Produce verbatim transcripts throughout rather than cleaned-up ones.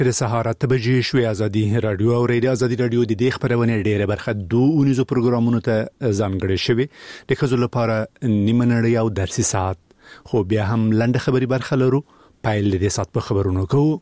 د سهار اته بجې شوې ازادي رادیو او ریډیو ازادي رادیو د دې خبرونه ډیره برخه دوه اونیزو پروګرامونو ته ځانګړې شوی د خزو لپاره نیمه نړۍ او درسي ساعت خو بیا هم لنډه خبري برخه لرو پایل دې سات په خبرونو کوو.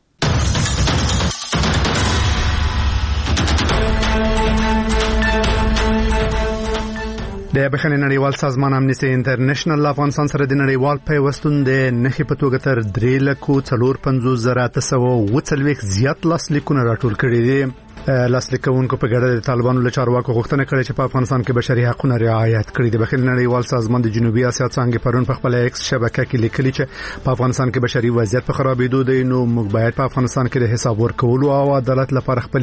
د بخښنې نړیوال سازمان امنیستي انټرنیشنل افغانستان سره د نړیوال پیوستون د نخې په توګه تر درې لکو څلور پنځوس زره اته سوه اووه څلوېښت زیات لاسلیکونه راټول کړي دي. لاسلیکونکو په ګډه د طالبانو له چارواکو غوښتنه کړې چې په افغانستان کې بشري حقوقونه رعایت کړي. د بخښنې نړیوال سازمان د جنوبي اسیا څنګه پرون په خپل ایکس شبکه کې لیکلي چې په افغانستان کې بشري وضعیت په خرابېدو دی، نو موږ باید په افغانستان کې د حساب ورکولو او عدالت لپاره خپل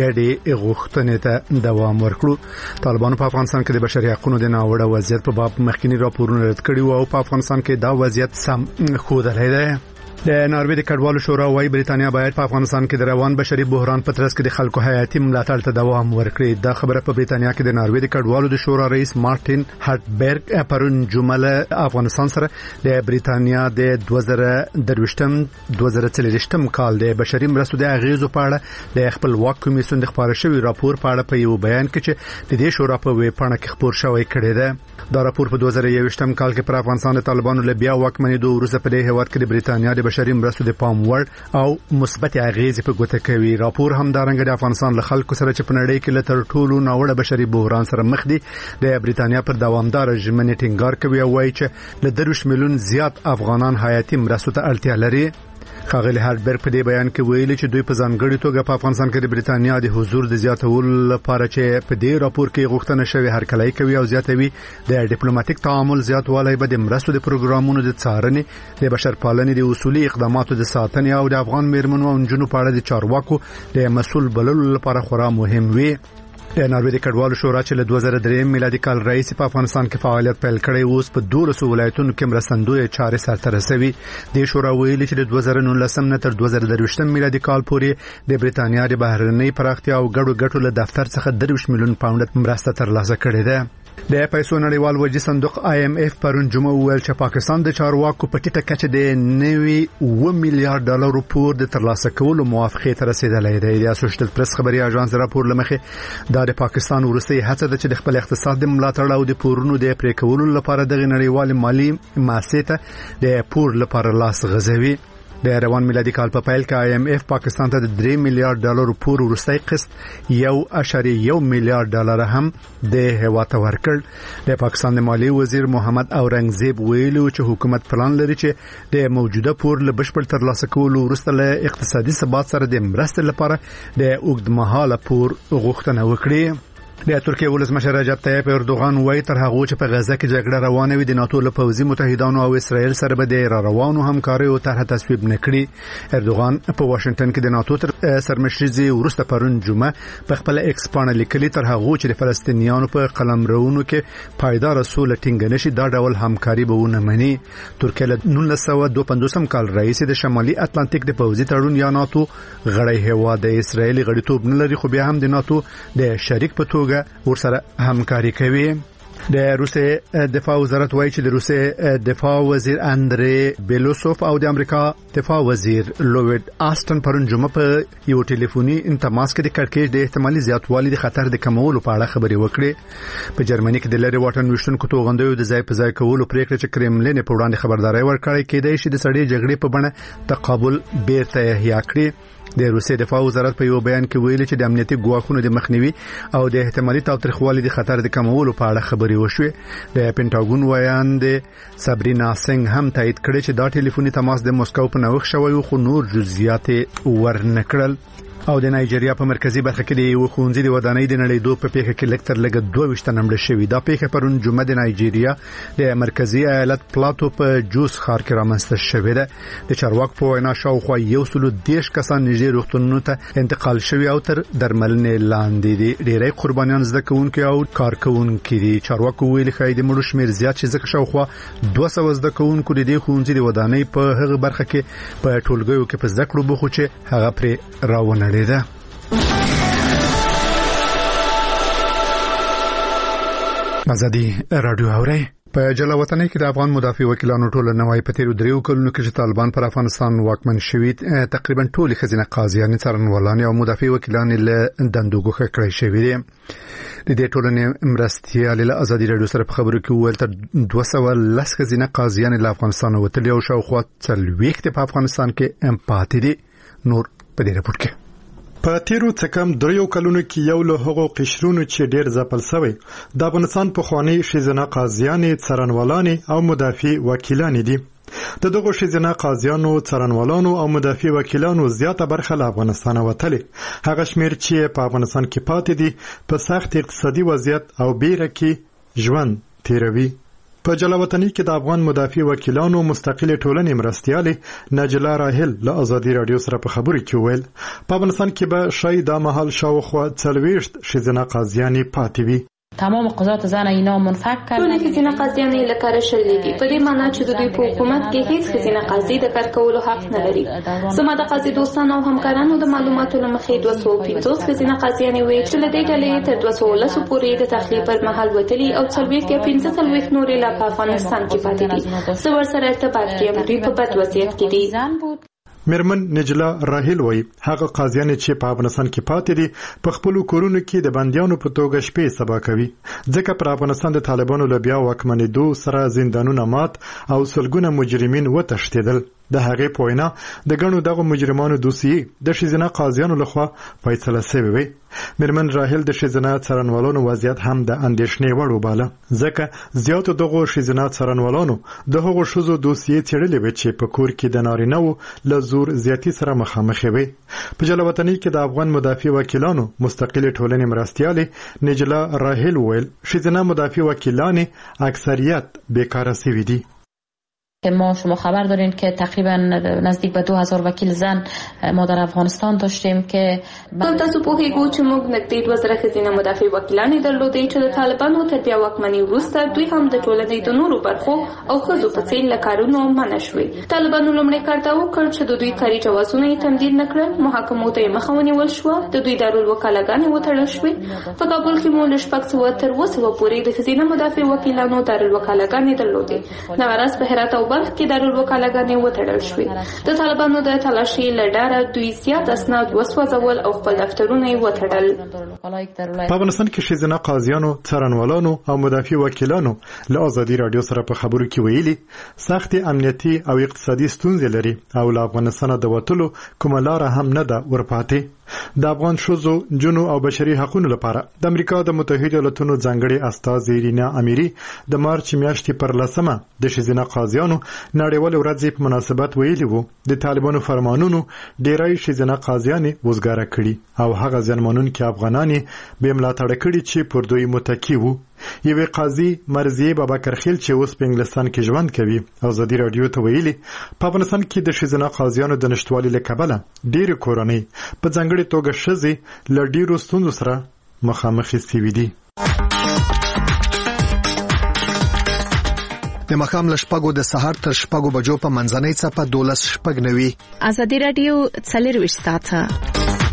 ګډې غوښتنې ته دوام ورکړو. طالبانو په افغانستان کې د بشري حقوقو د ناوړه وضعیت په باب مخکینی راپورونه رد کړي او په افغانستان کې دا وضعیت سم ښودلی دی. د ناروې د کډوالو شورا وايي بریتانیا باید په افغانستان کې د روان بشري بحران په ترڅ کې د خلکو حیاتي ملاتړ ته دوام ورکړي. دا خبره په بریتانیا کې د ناروې د کډوالو د شورا رئیس مارټین هارټبرګ پرون جمعه افغانستان سره د بریتانیا د دوه زره درویشتم دوه زره څلوېښتم کال د بشري مرستو د اغیزو په اړه د خپلواک کمیسیون د خبرو شوی راپور په اړه په یو بیان کې چې د دې شورا په ویب پاڼه کې خبر شوی کړی دی. دا راپور په دوه زره یوویشتم کال کې پر افغانستان د طالبانو له بیا واکمنېدو وروسته په دې هیواد کې د بریتانیا د بشري مرستو د پام وړ او مثبت اغیزې په ګوته کوي. راپور هم دارنګه د افغانستان له خلکو سره چې په نړۍ کې له تر ټولو ناوړه بشري بحران سره مخ دي د بریتانیا پر دوامدار ژمنې ټینګار کوي او وایي چې له درویشت میلیون زیات افغانان حیاتي مرستو ته اړتیا لري. خاغلی هارټبرګ په دې بیان کې ویلي چې دوی په ځانګړي توګه په افغانستان کې د بریتانیا د حضور د زیاتولو لپاره چې په دې راپور کې غوښتنه شوی هرکلی کوي او زیاتوي د ډیپلوماټیک تعامل زیاتوالی به د مرستو د پروګرامونو د څارنې د بشرپالنې د اصولي اقداماتو د ساتنې او د افغان میرمنو او نجونو په اړه د چارواکو د مسؤل بللو لپاره خورا مهم وي. د ناروې د کډوالو شورا چې له دوه زره درې میلادي کال راهیسې په افغانستان کې فعالیت پیل کړی اوس په دولسو ولایتونو کې مرستندویه چارې سرته رسوي. د شورا ویلي چې د دوه زره نولسم نه تر دوه زره درویشتم میلادي کال پورې د بریتانیا د بهرنۍ پراختیا او ګډو ګټو له دفتر څخه درویشت میلیون پاونډ مرسته ترلاسه کړې ده. د پیسو نړیوال وجې صندوق آی ایم اف پرون جمعه ویل چې پاکستان د چارواکو په ټیټه کچه د نوي اوه میلیارډ ډالرو پور د ترلاسه کولو موافقې ته رسیدلی دی. د اسوشییټډ پریس خبري اژانس راپور لمخې دا د پاکستان وروستۍ هڅه ده چې د خپل اقتصاد د ملاتړ او د پورونو د پرې کولو لپاره د نړیوال مالی مؤسسې ته د پور لپاره لاس غځوي. د روان میلادي کال په پیل کې آی ایم اف پاکستان ته د درې میلیارډ ډالرو پور وروستۍ قسط یو اعشاریه یو میلیارډ ډالر هم د هیواد ته ورکړ. د پاکستان د مالی وزیر محمد اورنګزیب ویلو چې حکومت پلان لري چې د موجوده پور له بشپړ ترلاسه کولو وروسته له اقتصادي ثبات سره د مرستې لپاره د اوږدمهاله پور غوښتنه وکړي. د ترکیه ولسمشر رجب طیب اردوغان وایي تر هغه چې په غزه کې جګړه روانه وي د ناتو له پوځي متحدانو او اسرائیل سره به د را روانو همکارۍ او طرح تصویب نکړي. اردوغان په واشنگټن کې د ناتو تر سرمشري وروسته پرون جمعه په خپل ایکس پاڼه لیکلي تر هغه چې د فلسطینیانو په قلمرونو کې پایدار سوله ټینګ نشي دا ډول همکاري به ونه مني. ترکیه له نولس سوه دوه پنځوسم کال راهیسې د شمالي اتلانتیک د پوځي تړون یا ناتو غړی هیواد د اسرائیل غړیتوب نه لري، خو بیا هم د ناتو د شریک په توګه ورسره همکاري کوي. د روسیې دفاع وزارت وایي چې د روسیې دفاع وزیر اندری بیلوسوف او د امریکا دفاع وزیر لوید آستن پرون جمعه په یو ټلیفوني انتماس کې د کړکېچ د احتمالي زیاتوالي د خطر د کمولو په اړه خبرې وکړې. په جرمني کې د لری واټن وشتونکو توغندیو د ځای په ځای کولو پریکړه چې کرملین په وړاندې خبرداري ورکړې کېدای شي د سړې جګړې په بڼه تقابل بیرته احیا کړي. د روسیې دفاع وزارت په یو بیان کې ویلي چې د امنیتي ګواښونو د مخنیوي او د احتمالي تاوتریخوالي د خطر د کمولو په اړه خبرې وشوې. د پینټاګون وایاند سابرینا سنگ هم تایید کړی چې دا ټلیفوني تماس د موسکو په نوښت شوی خو نور جزئیات ورنکړل. او د نایجیریا په مرکزی برخه کې د یو خونځي د ودانۍ د نړۍ دوه په پیښه کې لکتر لګ دوه وشت نمړ شوی. دا پیښه پرون جمعه د نایجیریا د مرکزی ایالت پلاتو په جوس ښار کې رامنځته شوې ده. د چارواکو په وینا شاوخوا یو سل دیش کسان نږدې روغتونونو ته انتقال شوی او تر درملنې لاندې دي. ډېری قربانیان زده کوونکي او کارکونکي دي. چارواکو ویلي خای د مړو شمیر زیات شي ځکه شاوخوا دوه سوه زده کوونکو د دې خونځي د ودانۍ په هغه برخه کې په ټولګیو کې په زده کړو بوخو چې هغه پرې راونړي ده. ازادي رادیو اوري په جلاوطنۍ کې د افغان مدافع وکیلانو ټولنه وايي په تیرو دریو کلونو کې چې طالبان پر افغانستان واکمن شوي تقریبا ټول خزینه قاضیان څارنوالان او مدافع وکیلان له دندو ګوښه کړی شوی دي. د دې ټولنې مرستيال له ازادي رادیو سره په خبرو کې ویل تر دوه سوه لس خزینه قاضیان له افغانستان وتلي او شاوخوا څلوېښت په افغانستان کې ام پاتې دي. نور په دې راپور کې په تیرو څه کم دریو کلونو کې یو له هغو قشرونو چې ډیر ځپل شوی د افغانستان په خواني شیزنه قاضیانې څارنوالانې او مدافع وکیلان دي. د دغه شیزنه قاضیانو څارنوالانو او مدافع وکیلانو زیاته برخه له افغانستان وتلي. هغه شمیر چې په افغانستان کې پاتې دي په سخت اقتصادي وضعیت او بیره کې ژوند تیروي. په جلاوطنۍ کې د افغان مدافع وکیلانو مستقله ټولنې مرستياله نجلا راهل له ازادي رادیو سره په خبرو کې ویل په افغانستان کې به شاید د محل شاوخوا څلوېښت شیزنه قاضیان پاتې وي. تمام قضات زن اینا منفک کردن. ټول خزینه قاضیان یې لکه شړلې دي. په دې معنی چې د دوی په حکومت کې هیڅ خزینه قاضي د کار کولو حق نه لري. زما د قاضي دوستانو او همکارانو د معلوماتو لمخې دوه سوه پنځوس خزینه قاضیان وي چې له دې ډلې تر دوه سوه لس پورې د تخلیه پر مهال وتلي او څلوېښت یا پنځه څلوېښت نورې لا په افغانستان کې پاتې دي. زه ورسره ارتباط کې یم. دوی په بد وضعیت کې دي. مرمن نجلا راهل وای هغه قاضیان چې په افغانستان کې پاتې دي په خپل کورونو کې د بنديانو په توګه شپې سبا کوي ځکه پر افغانستان د طالبانو له بیا واکمنېدو سره زندانونه مات او سلګونه مجرمین وتښتېدل. د هغې په وینا د ګڼو دغه مجرمانو دوسیې د شیزنه قاضیانو لخوا فیصله شوې وي. مرمن راهل د شیزنه څارنوالانو وضعیت هم د اندېښنې وړ وباله ځکه زیاتو دغه شیزنه څارنوالانو د هغو ښځو دوسیې څېړلې وې چې په کور کې د نارینه‌وو له زور زیاتي سره مخامخ وي. په جلاوطنۍ کې د افغان مدافع وکیلانو مستقله ټولنې مرستياله نجلا راهل ویل شیزنه مدافع وکیلان اکثریت بیکاره شوي دي. که ما شما خبر دارین که تقریبا نزدیک به دو هزار وکیل زن ما در افغانستان داشتیم که تاسو په هیګو چې موږ نږدې دوه زره خزینه مدافع وکیلانې درلودې چې د طالبانو تر بیا واکمنۍ وروسته دوی هم د ټولنې د نورو برخو او ښځو په څېر له کارونو منع شوي. طالبانو لومړی کار دا وکړ چې د دوی کاري جوازونه یې تمدید نه کړل. محاکمو ته یې مخه ونیول شوه. د دوی دارالوکالاګانې وتړل شوې. په کابل کې مو له شپږ سوه تر اووه سوه پورې د خزینه مدافع وکیلانو دارالوکالاګانې درلودې. نوراز په هرات او بلخ کې دارالوکالاګانې وتړل شوې. د طالبانو د تلاشي له ډاره دوی زیات اسناد وسوځول او خپل دفترونه یې وتړل. په افغانستان کې شیزنه قاضیانو څارنوالانو او مدافع وکیلانو له ازادي رادیو سره په خبرو کې ویلي سخت امنیتي او اقتصادي ستونزې لري او له افغانستان د وټلو کومه لار هم نه ده ورپاتې. د افغان شوزو جنو او بشري حقوقو لپاره د امریکا د متحده ایالاتونو ځانګړي استازي رینا اميري د مارچ میاشتې پر لسمه د شیزنه قاضیانو نړیوال ورځ په مناسبت ویلي وو د طالبانو فرمانونو ډیرای شیزنه قاضیان وزګاره کړي او هغه ځنمنونکو افغانان به ملاتړ کړي چې پر دوی متکی وو. یوه قاضي مرزیه بابکر خیل چې اوس په انګلستان کې ژوند کوي ازادي رادیو ته ویلي په افغانستان کې د شیزنه قاضیانو د نشټوالي له کبله ډېر کورنۍ په ځانګړي توګه ښځې له ډېرو ستونزو سره مخامخ شوي دي. د مخام لشپګو د سهار تر شپګو بجو په منځنۍ څپه دولس شپګ نوي. ازادي رادیو څلور ساعته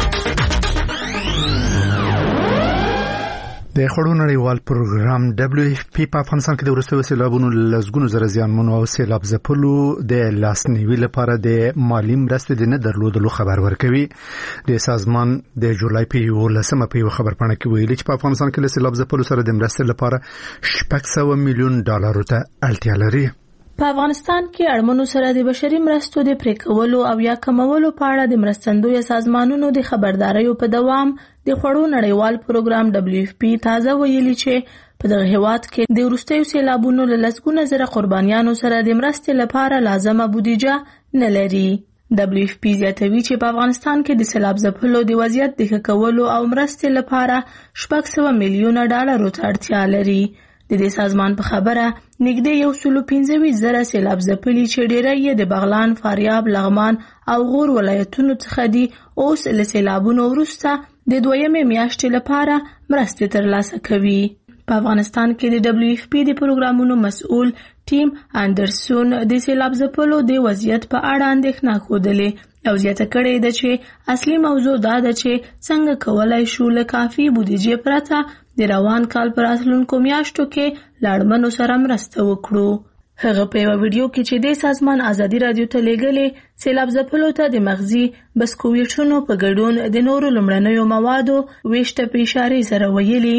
د خړو نړیوال پروګرام دبليو اف پی په افغانستان کې د ورستوي سیلابونو لزګونو زره زیانمنو او سیلاب ځپلو د لاسنیوي لپاره د مالی مرستې د نه درلودلو خبر ورکوي. د سازمان د جولای په یولسمه په خبر پاڼه کې ویلي چې په افغانستان کې له سیلاب ځپلو سره د مرستې لپاره شپږ سوه میلیون ډالر ته اړتیا لري. په افغانستان کې اړمنو سره د بشري مرستو د پریکولو او یا کمولو په اړه د مرستندوی سازمانونو د خبرداريو په دوام د خړو نړیوال پروګرام دبليو اف پی تازه ویلي چې په دغه هیواد کې د وروستیو سیلابونو له لسګونه زره قربانیانو سره د مرستې لپاره لازمه بودیجه نه لري. دبليو اف پی زیاتوي چې په افغانستان کې د سیلاب ځپلو د وضعیت د ښه کولو او مرستې لپاره شپږ سوه میلیونه ډالر ته اړتیا لري. د دې سازمان په خبره نږدې یو سلو پنځه ویشت زره سیلاب ځپلي چې ډیری یې د بغلان، فاریاب، لغمان او غور ولایتونو څخه دي اوس له سیلابونو وروسته د دویمې میاشتې لپاره مرستې ترلاسه کوي. په افغانستان کې د دبليو اف پی د پروګرامونو مسؤل ټیم اندرسون د سیلاب ځپلو د وضعیت په اړه اندېښنه ښودلې او زیاته کړې ده چې اصلي موضوع دا ده چې څنګه کولای شو له کافي بودیجې پرته د روان کال پر راتلونکو میاشتو کې له اړمنو سره مرسته وکړو. هغه په یوه ویډیو کې چې د سازمان ازادي رادیو ته لیږلې سیلاب ځپلو ته د مغزي بسکویټونو په ګډون د نورو لومړنیو موادو ویش ته په اشارې سره ویلي.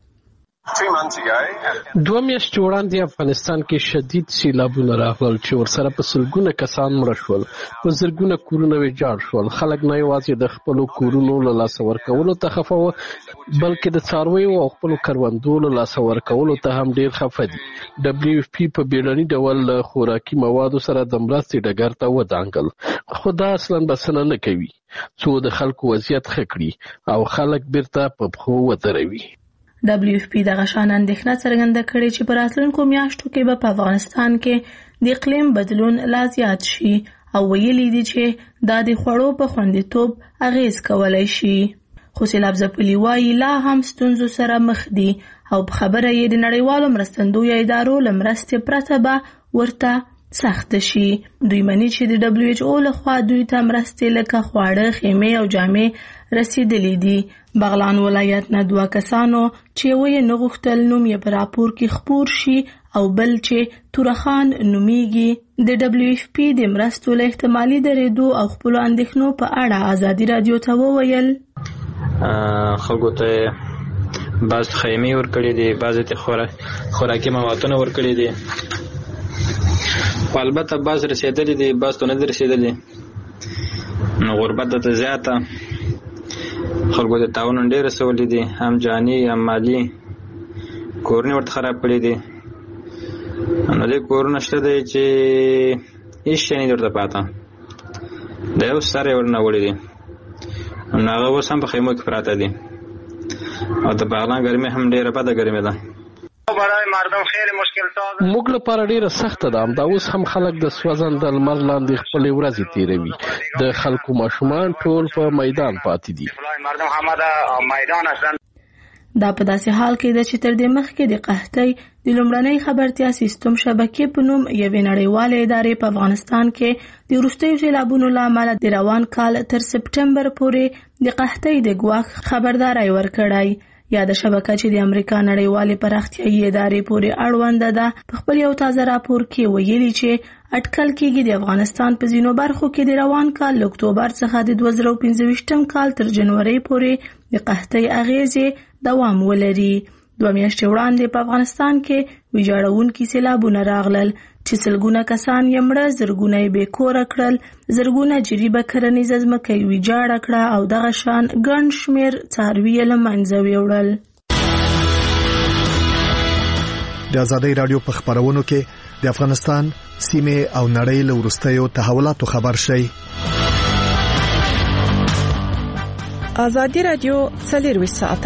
دوه میاشتې وړاندې افغانستان کې شدید سیلابونه راغلل چې ورسره په سلګونه کسان مړه شول، په زرګونه کورونه ویجاړ شول. خلک نه یوازې د خپلو کورونو له لاسه ورکولو ته خفه وو، بلکې د څارویو او خپلو کروندو له لاسه ورکولو ته هم ډېر خفه دي. ډبلیو اف پی په بیړني ډول له خوراکي موادو سره د مرستې ډګر ته ودانګل، خو دا اصلاً بسنه نه کوي څو د خلکو وضعیت ښه کړي او خلک بیرته په پښو ودروي. ډبلیو اف پی دغه شان اندېښنه څرګنده کړې چې په راتلونکو میاشتو کې به په افغانستان کې د اقلیم بدلون لا زیات شي او ویلي دي چې دا د خوړو په خوندیتوب اغیز کولی شي. خو سیلاب ځپلي وایي لا هم ستونزو سره مخ دي او په خبره یې د نړیوالو مرستندویو ادارو له مرستې پرته به ورته سخت شي. دوی مني چې د دبلیو ایچ او لخوا دوی ته مرستې لکه خواړه، خیمې او جامې رسیدلې دي. بغلان ولایت نه دوه کسانو چې یو یې نه غوښتل نوم یې په راپور کې خپور شي او بل چې تورخان نومیږي د دبلیو اف پی د مرستو له احتمالي درېدو او خپلو اندېښنو په اړه ازادي رادیو ته وویل. خلکو ته بعض خیمې ورکړي دي، بعضې ته خوراکي موادونه ورکړي دي، خو البته بعض رسېدلي دي، بعض ته نه دي رسېدلي. نو غربت ته زیاته خلکو ته تاوان ډېر رسولی دي، هم جاني هم مالي. کورونه ورته خراب کړي دي. نو دې کورونه شته دی چې هېڅ شی نه دي ورته پاته، د یو سر یې ورنه وړي دي. نو هغه اوس هم په خیمو کې پراته دي او د بغلان ګرمي هم ډېره بده ګرمي ده. موږ لپاره ډیره سخته ده. همدا اوس هم خلک د سوځنده لمر لاندې خپلې ورځې تیروي. د خلکو ماشومان ټول په میدان پاتې دي. دا په داسې حال کې ده چې تر دې مخکې د قحطۍ د لومړنۍ خبرتیا سیستم شبکې په نوم یوې نړیوالې ادارې په افغانستان کې د وروستیو سیلابونو له امله د روان کال تر سپټمبر پورې د قحطۍ د ګواښ خبرداری ورکړی. یاده شبکه چې د امریکا نړیوالې پراختیایي ادارې پورې اړونده ده په خپل یو تازه راپور کې ویلي چې اټکل کېږي د افغانستان په ځینو برخو کې د روان کال له اکتوبر څخه د دوه زره پنځه ویشتم کال تر جنورۍ پورې د قحطۍ اغیزې دوام ولري. دوه میاشتې وړاندې په افغانستان کې ویجاړونکي سیلابونه راغلل چې سلګونه کسان یې مړه، زرګونه یې بې کوره کړل، زرګونه جریبه کرنیزه ځمکه یې ویجاړه کړه او دغه شان ګڼ شمېر څاروي یې له منځه ویوړل. د ازادۍ رادیو په خبرونو کې د افغانستان سیمه او نړۍ له وروستیو تحولاتو خبر شي. ازادي رادیو څلور ساعته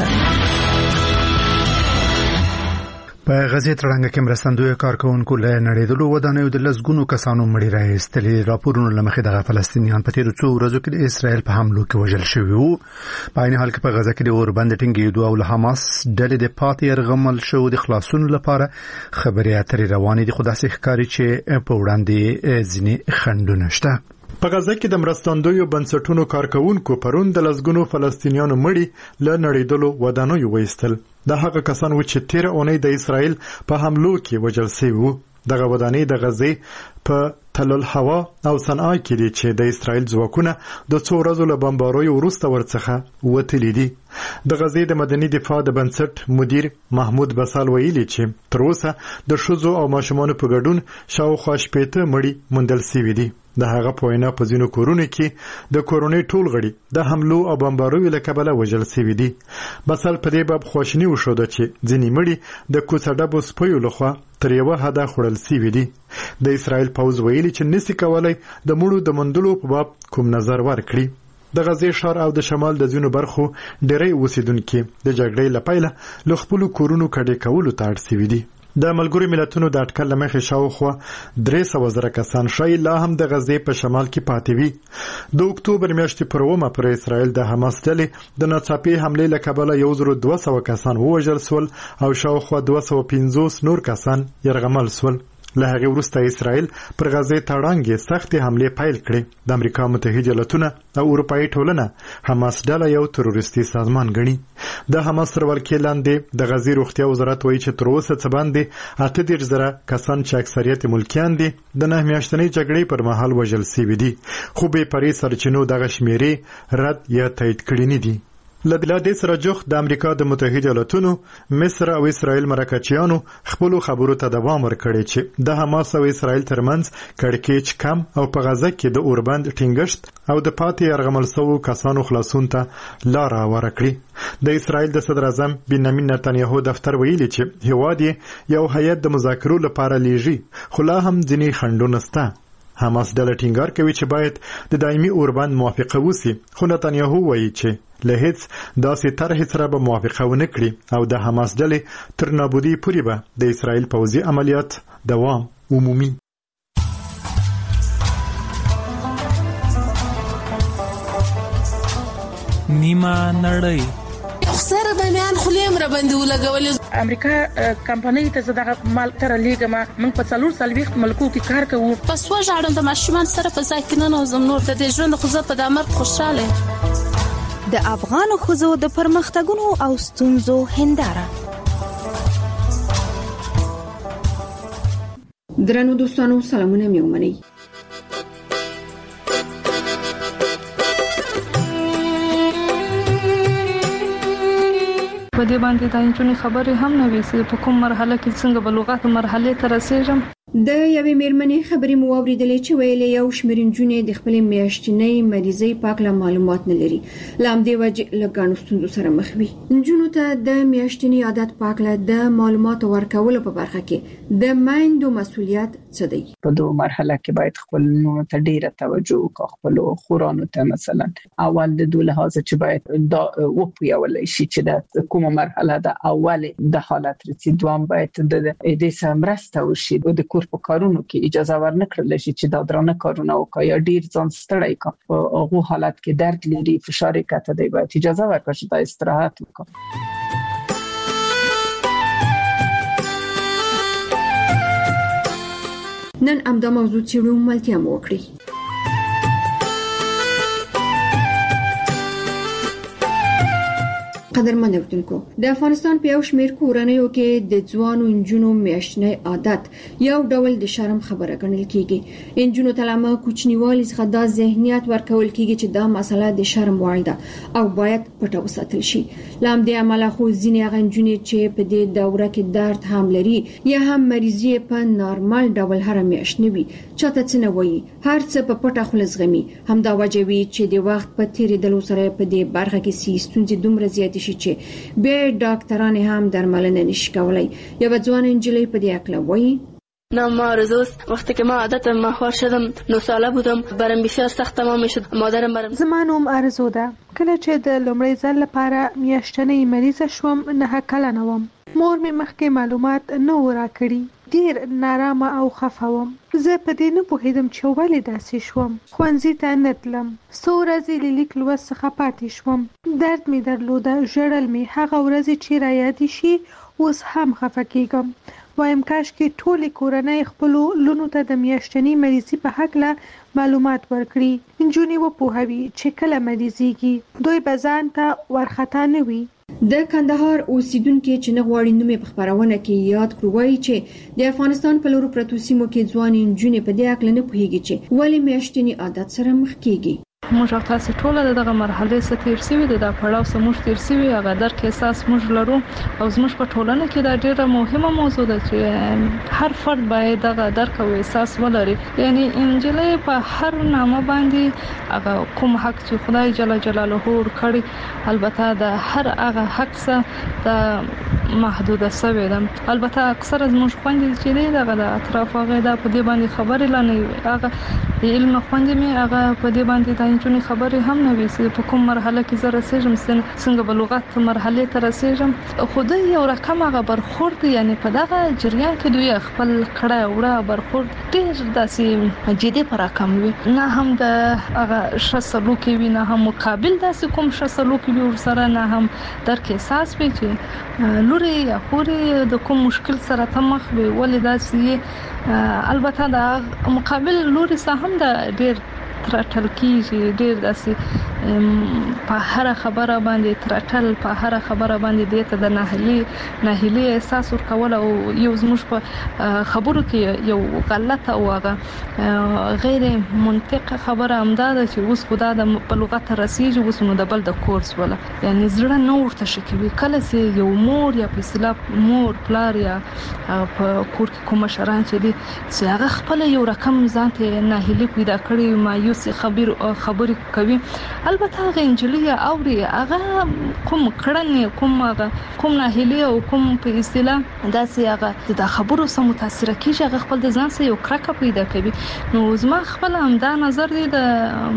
په غزې تړنګ کې مرستندوی کارکونکو له نړیدلو ودانیو د لسګونو کسانو مړي راایستلې. راپورونو لمخې دغه فلسطینیان په تیرو څو ورځو کې د اسرائیل په حملو کې وژل شوي وو. په عین حال کې په غزه کې د اوربند ټینګېدو او له حماس ډلې د پاتې يرغمل شو د خلاصون لپاره خبرې اترې روانې دي، خو داسې ښکاري چې په وړاندې ځینې خنډونه شته. په غزه کې د مرستندویو بنسټونو کارکونکو پرون د لسګونو فلسطینیانو مړي له نړیدلو ودانیو وایستل. دا هغه کسان و چې تیر اونۍ د اسرائیل په حملو کې وژل شوي وو. دغه ودانۍ د غزې په تل الهوا او صنعا کې دي چې د اسرائیل ځواکونه د څو ورځو له بمباریو وروسته ورڅخه وتلي دي. د غزې د مدني دفاع د بنسټ مدیر محمود بسال ویلي چې تر اوسه د ښځو او ماشومانو په ګډون شاوخوا شپېته مړي موندل شوي دي. د هغه په وینا په ځینو کورونو کې د کورونې ټول غړي د حملو او بمباریو له کبله وژل شوي دي. بسال په دې باب خواشیني وښوده چې ځینې مړي د کوڅه‌ډبو سپیو لخوا تر یوه حده خوړل شوي دي. د اسرائیل پوځ ویلي چې نسي کولای د مړو د موندلو په باب کوم نظر ورکړي. د غزې ښار او د شمال د ځینو برخو ډېری اوسیدونکي د جګړې له پیله له خپلو کورونو کډې کولو ته اړ شوي دي. د ملګرو ملتونو د اټکل لمخې شاوخوا درې سوه زره کسان شاید لا هم د غزې په شمال کې پاتې وي. د اکتوبر میاشتې پر اومه پر اسرائیل د حماس ډلې د ناڅاپي حملې له کبله یو زر دوه سوه کسان ووژل شول او شاوخوا دوه سوه پنځوس نور کسان یرغمل شول. له هغه وروسته اسرائیل پر غزه تړانګې سختې حمله پیل کړې. د امریکا متحده ایالاتونه او اروپאי ټولنه حماس ډله یو تروریستي سازمان ګڼي. د حماس تر ولکې لاندې د غزې روغتیا وزارت وایي چې تر اوسه څه باندې اته دېرش زره کسان چې اکثریت ملکیان دي د نه میاشتنۍ جګړې پر مهال وژل شوي دي، خو بې پرې سرچینو دغه شمیرې رد یا تایید کړي نه دي. له دې سره جوخت د امریکا د متحده ایالاتونو، مصر او اسرائیل مرکچیانو خپل خبرو ته دوام ورکړي چې د حماس او اسرائیل ترمنځ کړکېچ کم او په غزه کې د اوربند ټینګښت او د پاتې یرغمل شوو کسانو خلاصون ته لار هواره کړي. د اسرائیل د صدر اعظم بنیامین نتنیاهو دفتر ویلي چې هیواد یو هیئت د مذاکرو لپاره لیږي، خو لا هم ځینې خنډونه شته. حماس ډله ټینګار کوي چې باید د دایمي اوربند موافقه وسی، خو نتنیاهو وایي چې له هیڅ داسې طرحې سره به موافقه ونه کړي او د حماس ډلې تر نابودي پورې به د اسرائیل پوځي عملیات دوام ومومي. نیمه نړۍ سره د میان خلیم را باندې ولګولې. امریکا کمپنۍ ته زړه مال تر لیګما موږ په څلور سلويخت ملکو کې کار کوو. پس و ژړم د ماشومان سره په ځای کې نه نوزم نور د دې ژوند خو زه په دمر خوشاله. د افغان خزو د پرمختګونو او ستونزو هنداره. درنو دوستانو سلامونه مې ومنئ. په دې باندې د انجونې خبرې هم نه وي چې په کوم مرحله کې څنګه بلوغات مرحله ته رسیږم. د یوې میرمنې خبرې مو واوریدلې چې ویلې یو شمېر نجونې د خپل میاشتنۍ مریضۍ پاکله معلومات نه لري، لامدې وجه لګانو ستونزو سره مخ وي. نجونو ته د میاشتنۍ عادت پاکله د معلومات ورکولو په برخه کې د مایندو مسولیت څه دی؟ په دوه مرحله کې باید خپل نونو ته ډیره توجه وکړو، خپل خورانو ته مثلا اول د دوه لحاظ چې باید دا وپیول شي چې د کومه مرحله د اول د حالت رسید، دوام باید د دې سمرسته وشي د کور په کارونو کې اجازه ورنکړل شي چې دا درانه کارونه وکړي یا ډیر ځان ستړی کړي. په هغه حالت کې درد لري، فشار کته دی، باید اجازه ورکړي چې دا استراحت وکړي. نن امدا موضوع چیرو ملتیا مو وکړي. قدرمن اوردونکو، د افغانستان په یو شمېر کورنیو کې د ځوانو انجونو میاشتنۍ عادت یو ډول د شرم خبره ګڼل کیږي. انجونو ته لامه کوچنیوالي څخه دا ذهنیت ورکول کیږي چې دا مسله د شرم وړ ده او باید پټه وساتل شي. لام دې عمله خو ځینې هغه انجونې چې په دې دوره کې درد هم لري یا هم مریضي په نارمل ډول هر میاشت نه وي، چاته څه نه وایي، هر څه په پټه خوله زغمي. همدا وجه وي چې د وخت په تیریدلو سره په دې برخه کې سي ستونزې دومره زیاتې چې به ډاکټران هم درملنه نشي کولای. یو ځوان انجلۍ په دې اکله وایي: نام آرزوست. وقتی که من عادت ماهوار شدم نه ساله بودم، برام بسیار سخت تمام شد. مادرم برام زما نوم آرزو ده. کله چې د لومړي ځل لپاره میاشتنۍ مریضه شوم نه کلنه وم. مور مې مخکې معلومات نه و راکړي، ډیر نارامه او خفه وم. زه په دې نه پوهیدم چې ولې داسې شوم. ښوونځي ته نه تلم، څو ورځې له لیک لوست څخه پاتې شوم. درد مې درلوده، ژړل مې. هغه ورځې چې را یادې شي اوس هم خفه کېږم. وایم کاش کې ټولې کورنۍ خپلو لونو ته د میاشتنۍ مریضۍ په هکله معلومات ورکړي، نجونې وپوهوي چې کله مریضېږي، دوی به ځان ته وارخطا نه وي. د کندهار اوسیدونکو چې نه غواړي نوم په خبرونه کې یاد کړو، وایي چې د افغانستان په لورو پرتو سیمو کې ځوان نجونې په دې اکل نه پوهیږي چې ولې میاشتنۍ عادت سره مخ کیږي. موږ تاسو ټول دغه مرحله څخه تیر شوی د پړاو سموږ تیر شوی هغه درک احساس موږ لرو او زموږ په ټولنه کې دا ډیره مهمه موضوع ده چې هر فرد باید دغه درک او احساس ولري. یعنی انجلۍ په هر نامه باندې هغه کوم حق چې خدای جل جلاله ورکړي، البته د هر هغه حق څخه د محدوده شوی ده. البته اکثر از موږ خوندې چې دغه د اطراف هغه د په دې باندې خبرې لنه هغه د علم خوندې مې هغه په دې باندې د انجونې خبرې هم نه وي چې په کوم مرحله کې زه رسېږم څنګه به لغت مرحله ته رسېږم خو د یو رقم هغه برخورد یعنی په دغه جریان کې دوی خپل کړه وړه برخورد ډېر داسې جدي پر رقم وي نه هم د هغه شسلوک وي نه هم مقابل داسې کوم شسلوک وي ورسره نه هم درک احساس وي چې لوري یا خوري د کوم مشکل سره تمخ وي ولې داسې البته د مقابل لوري سره هم د ډېر ترټل کیږي ډېر داسې په هر خبره باندې ترټل په هر خبره باندې دته د ناهلي ناهلي احساس ورکول او یو زموږ په خبرو کې یو غلطه او هغه غیر منطقه خبره امداده چې اوس خدا د په لغت رسیږي اوس نو د بل د کورس ولا یعنی زړه نو ورته شکوي کله چې یو مور یا په اصطلاح مور پلار یا په کور کې کوم شران چې دي چې هغه خپل یو رقم ځانته ناهلي پیدا کړي مایوس خبر خبرې کوي البته هغه انجلیا اوري هغه کوم کړنې کوم کوم ناهلي او کوم په اصطلاح داسې هغه د خبرو سره متاثر کیږي هغه خپل د ځان سره یو کرکه پیدا کوي نو زما خپل همدا نظر دی د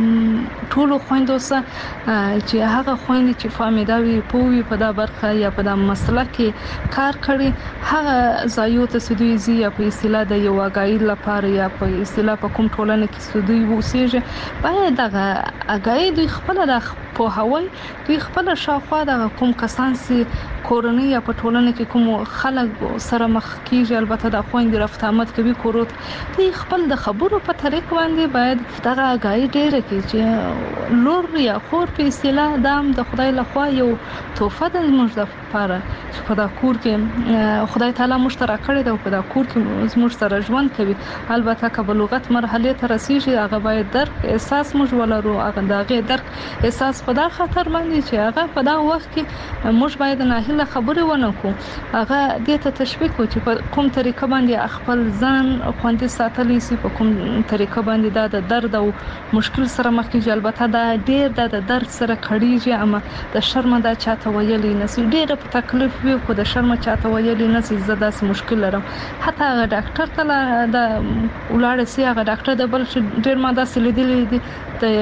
ټولو خويندو سره چې هغه خويندې چې فامیداوي پوي په دا برخه یا په دا مسله کې کار کړي هغه زایو ته سدوي زی یا په اصطلاح د یو اگایي لپاره یا په اصطلاح په کوم ټولنه کې سدوي وسیږي باید دغه اگایي دوی خپل د په هوای دوی خپل شاوخوا د کوم کسان سي کورنۍ یا په ټولنه کې کوم خلک سره مخ کیږي البته د خويندې رفت آمد کوي کوروت دوی خپل د خبرو په طریق باندې باید دغه اگایي ډېر کوي چې لور یا خور په اصطلاح دام د خدای لخوا یو توفه د موږ لپاره چې په دا کور کې خدای تعالی مشترک کړی دی په دا کور کې موږ سره ژوند کوي البته که په لغت مرحله ته رسیږي هغه باید درک احساس موږ ولرو هغه دغه درک احساس په دا خطر باندې چې هغه په دا وخت کې موږ باید نه هله خبرې ونه کو هغه دې ته تشویق کو چې په کوم طریقه باندې خپل ځان خوندي ساتلی سي په کوم طریقه باندې دا د درد او مشکل سره مخ کېږي البته دا ډېر د درد سره کړيږي اما د شرم دا چاته ویلې نسی ډېر په تکلیف وي خو د شرم چاته ویلې نسی زدا سم مشکل لرم حتی هغه ډاکټر ته د ولاړ سي هغه ډاکټر د بل ډېر ماده سلیدلې دي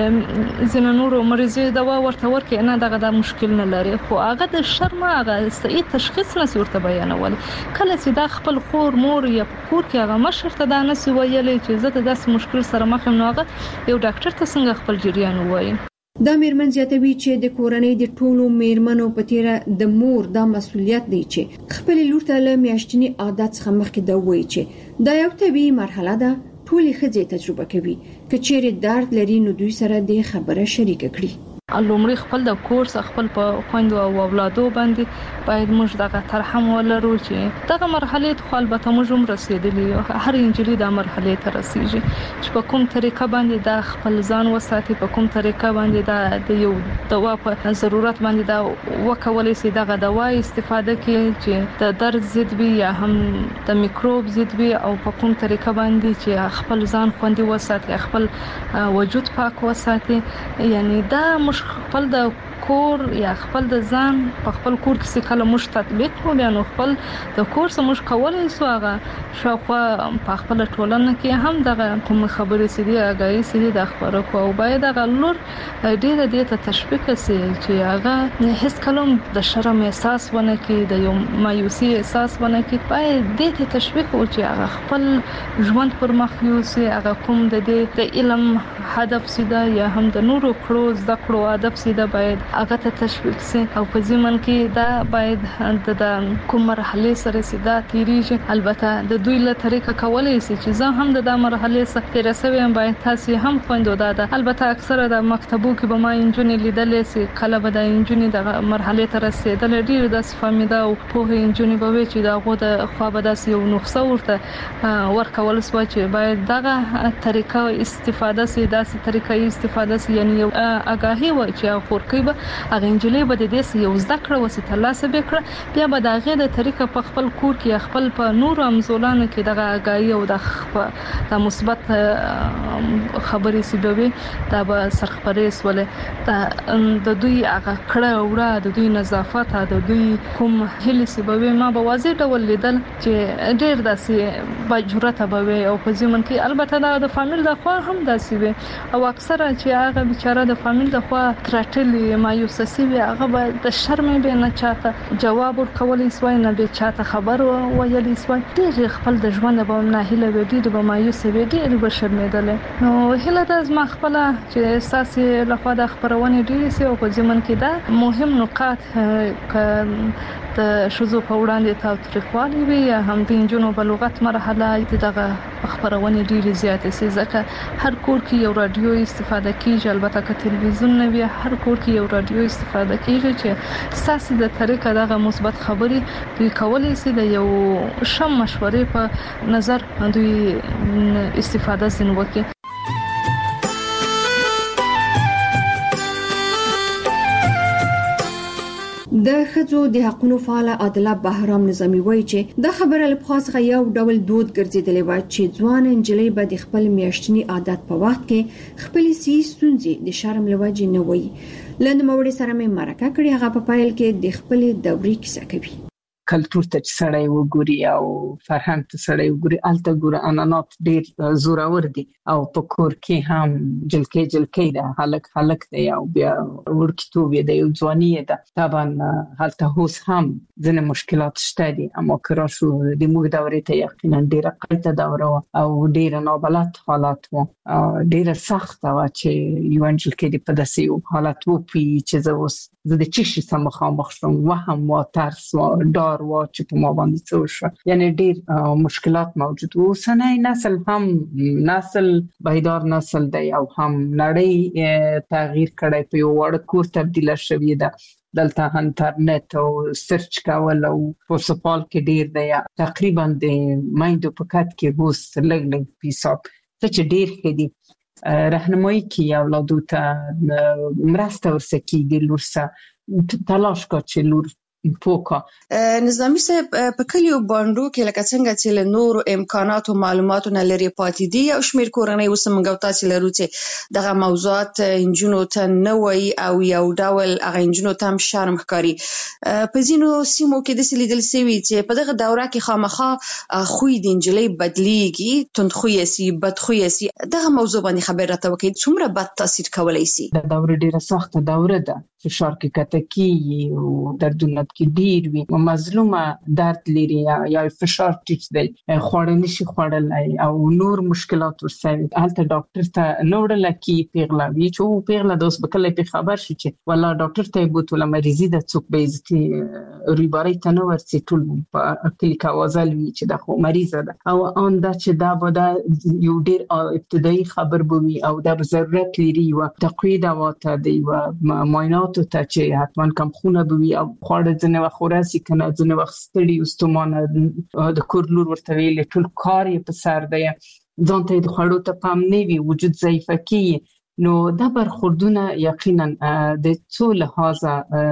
د زینونورو مریضي دوا ورته ورکې نه دغه د مشکل نه لري خو هغه د شرم هغه صحیح تشخیص نسی ورته بیانول کله چې دا خپل خور مور یا کور کې هغه مشر ته دا نسی ویلې چې زه د داس مشکل سره مخ یم نو هغه یو ډاکټر ته څنګه خپل جریان وایي دا میرمن زیاتوي چې د کورنۍ د ټولو میرمنو په تیره د مور دا مسولیت دی چې خپل لور ته له میاشتنی عادت څخه مخکې دا وایي چې دا یو طبيعي مرحله ده ټولې ښځې تجربه کوي که چیرې درد لري نو دوی سره د خبره شریک کړي لومړی خپل د کورس خپل په خويندو او اولادو باندې باید موږ دغه ترحم ولرو چې دغه مرحله ته البته موږ هم رسیدلی هر انجلي د مرحله ته رسیږي چې په کوم طریقه باندې د خپل ځان وساتي په کوم طریقه باندې د یو دوا په ضرورت باندې دا وکولای شي دغه دوا استفاده کړي چې د درد ضد وي یا هم د میکروب ضد وي او په کوم طریقه باندې چې خپل ځان خوندي وساتي خپل وجود پاک وساتي یعنی دا خپل د کور یا خپل د ځان په خپل کور کې څه کله مش تطبیق کو بیا نو خپل د کور سره مش کولای سو هغه شاوخوا په خپل ټولنه کې هم دغه کوم خبرې سړي هغه سړي د خبرو کو او باید هغه لور ډیره دې ته تشویق سي چې هغه هیڅ کلم د شرم احساس ونه کې د یو مایوسي احساس ونه کې باید دې ته تشویق او چې هغه خپل ژوند پر مخ یوسي هغه کوم د دې د علم هدف سیده یا هم د نورو کړو زده کړو هدف سیده باید هغه ته تشویق سي او په ځمن کې دا باید د کوم مرحله سره سیده تیریږي البته د دوی له طریقه کولای شي چې زه هم د مرحله سره تیر سوي باید تاسو هم خوندو دا البته اکثره د مکتبو کې به ما انجونې لیدلې سي کله به د انجونې د مرحله ته رسیدل ډیر د فهمیدا او په انجونې به چې دا غو د خو به د یو نقصه ورته ورکول سو چې باید دغه طریقه استفاده سي داسې طریقې استفاده سي یعنی یو اگاهي و چې خورکې به هغه انجلې به د دې یو زده کړه وسیله لاسه وکړه بیا به د هغه د طریقه په خپل کور کې خپل په نور امزولانو کې دغه آگاهی او د مثبت خبرې سیبوي دا به سرخپرې سولې د دوی هغه کړه وړه د دوی نظافت د دوی کوم هلي سیبوي ما به واضح ډول لیدل چې ډېر داسې با جرأت به وي او په ځمن کې البته دا د فامیل د خوا هم داسې وي او اکثره چې هغه بیچاره د فامیل د خوا ترټلې مایوسه سی وي هغه به د شرمې به نه چاته جواب ورکولای سوای نه به چاته خبر ویلی سوای ډېر خپل د ژوند به نه هله وي ډېر به مایوسه وي ډېر به شرمېدل نو هله د از ما خپل چې اساسي لخوا د خبرونه ډېر سي او په ځمن کې دا مهم نقاط ک د شوزو په وړاندې تاوتریخوالي وي هم د انجونو په لغت مرحله دغه خبرونه ډېر زیات سي ځکه هر کور کې یو رادیو استفاده کیږي البته که تلویزیون نه وي هر کور کې یو رادیو استفاده کیږي چې اساسي د طریقه دغه مثبت خبري دوی کولای سي د یو شم مشورې په نظر دوی استفاده زین وکړي د خځو د حقوقو فعال عادله بهرام نظامی وایي چې د خبره لپاره یو ډول دود ګرځیدلی و چې ځوان انجلۍ به د خپل میاشتنی عادت په وخت کې خپل سیس ستونزې د شرم لوجې نه وایي لنډ موړي سره مې مرکه کړې هغه په پایل کې د خپل دورې کیسه کوي کلتور ته سړی وګوري او فرهنګ ته سړی وګوري الته ګوره انانات ډېر زورور دي او په کور کې هم جلکې جلکې ده هلک هلک دی او بیا ورکتوب دی او ځواني ده طبعا هلته هوس هم ځنه مشکلات شته دي اما کرا شو د موږ دورې ته یقینا ډېر قیته دوره او ډېر نابلد حالات وو ډېر سخت او چې یو انجلکې دی په داسې حالت وو چې زه اوس زه د چشي سم مخامخ شوم وهم و ترس و ډار و چې په ما باندې څه وشو یعنی ډېر مشکلات موجود وو اوسنی نسل هم نسل بیدار نسل دی او هم نړۍ تغییر کړی په یو وړ کور تبدیل شوی ده دلته انټرنیټ او سرچ کول او په سپال کې ډېر دی تقریبا د مایندو په کټ کې بوس لګ لګ پیساب څه چې ډېر خېدي راهنمایي کی اولادو ته مرسته ورسکیږي لورسه تلاش کا چې لور پوکا نظامی صاحب په کلیو باندو کې لکه څنګه چې له نور امکانات او معلوماتو نه لري پاتې دي او شمیر کورنۍ وسمنګو تاسو لرو چې دغه موضوعات انجونو ته نه وای او یو ډول هغه انجونو ته هم شرم ښکاري په ځینو سیمو کې د سلیدل سوي چې په دغه دوره کې خامخا خوې د انجلۍ بدلیږي توند خوې سي بد خوې سي دغه موضوع باندې خبر راته وکړي څومره بد تاثیر کولای سي د دوره ډیره سخته دوره ده فشار کې کتکی او دردونه کې ډیر وي مظلومه درد لري یا فشار ټیټ دی خوړل نشي خوړلای او نور مشکلات ورسره هلته ډاکټر ته نوړل کی پیغلا وی چې پیغلا دوس بکله په خبر شي چې والله ډاکټر ته بوتله مریضي د څوک بیزتي ریباري ته نو ورسي ټول په کلیکا وازل وی چې د خو مریضه ده او ان دا چې دا به یو ډیر ابتدایي خبر بوي او د ضرورت لري او تقوید واته دی او معاینات ته چې حتمان کم خونه بوي او خوړه ځنه وخوراسي کنه ځنه وخت ستړي واستمانه د کور لور ورته ویل ټول کار یې په سر دی ځانته د خوړو ته پام نه وي وجود ضعیف کی نو دا برخوردونه یقینا د څو لحاظه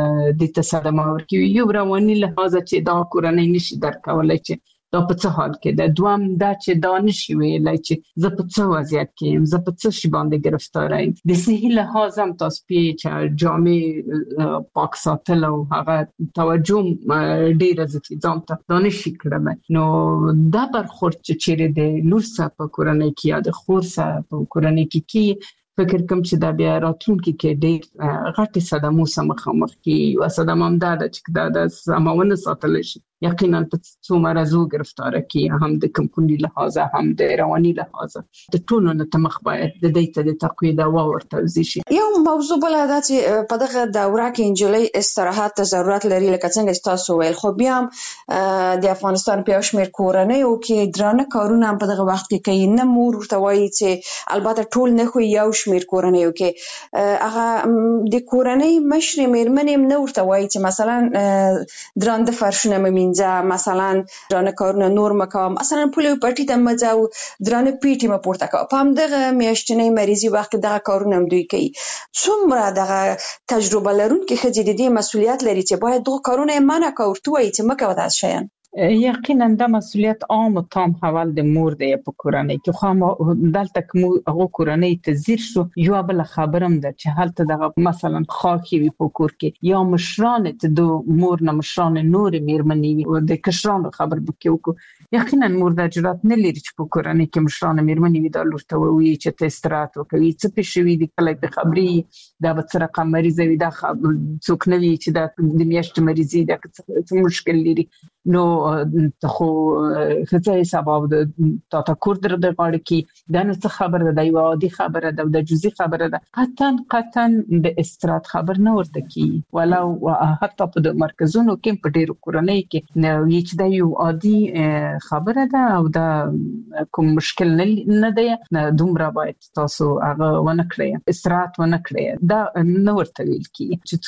د تصادم ورکی یو رواني لحاظه چې دا کورنۍ نشي درکولای چې دا په څه حال کې ده دوام دا چې دا نشي ویلای چې زه په څه وضعیت کې زه په څه شي باندې گرفتار یم د صحي لحاظ هم تاسو چې جامع پاک ساتل او هغه توجه ډیره ځکه ځم ته دا نشي کړم نو دا برخورد چې چیرې د لور سره په کورنۍ کې یا د خور سره په کورنۍ کې کې فکر کوم چې دا بیا راتلونکي کې ډېر غټي صدمو سره مخامخ کې او صدمه هم دا چې دا د سماونه ساتل شي یقینا په څو مرزو گرفتار کی هم د کمپونی لحاظه هم د رواني لحاظه د ټولو نه تمخ باید د دیت د تقوید او ورته شي یو موضوع بل دا چې په دغه دوره کې انجلۍ استراحت ته ضرورت لري لکه څنګه تاسو ویل خو بیا د افغانستان په شمیر کورنۍ او کې درانه کارونه په دغه وخت کې کوي نه مور ورته وایي چې البته ټول نه خو یو شمیر کورنۍ او کې هغه د کورنۍ مشر میرمنې نه ورته وایي چې مثلا درانده فرشونه مې مینځه، مثلا درانه کارونه نور مکوم، مثلا پولیو پټی ته مځه او درانه پیټي م پورته کوم. په همدغه میاشتنۍ مریضي وخت کې دغه کارونه هم دوی کوي. څومره دغه تجربه لرونکي ښځې د دې مسؤلیت لري چې باید دغه کارونه یې منع کړي، ورته وایي چې مه کوه داسې شیان. یقینا دا مسؤلیت عام او تام حوال د مور دی په کورنۍ کې. خو دلته کوم هغه کورنۍ ته زیر شو یو بل خبرم ده چې هلته دغه مثلا خاخي وي په کور کې یا مشران ته د مور نه مشران نور میرمنې وي او د کشرانو خبر بکیو کو. یقینا مور د جرأت نه لري چې په کورنۍ کې مشران میرمنې وي دا لورته وي چې ته استراحت وکوي، څه پېښوي د کله په خبري دا به څه رقم مریض وي، دا څوک نه وي چې دا د میاشت مریضي دا څه مشکل لري. نو ته خو څه سبب د تا تا کور در د غاړه کې دا نه څه خبره ده، یو عادي خبره ده، د جزئی خبره ده. قطعا قطعا د استراحت خبر نه ورته کی ولو حتی په د مرکزونو کې په ډیرو کورنۍ کې نه چې دا یو عادي خبره ده او دا کوم مشکل نه ده، نه دومره باید تاسو هغه ونه کړئ، استراحت ونه کړئ. دا نه ورته ویل کی چې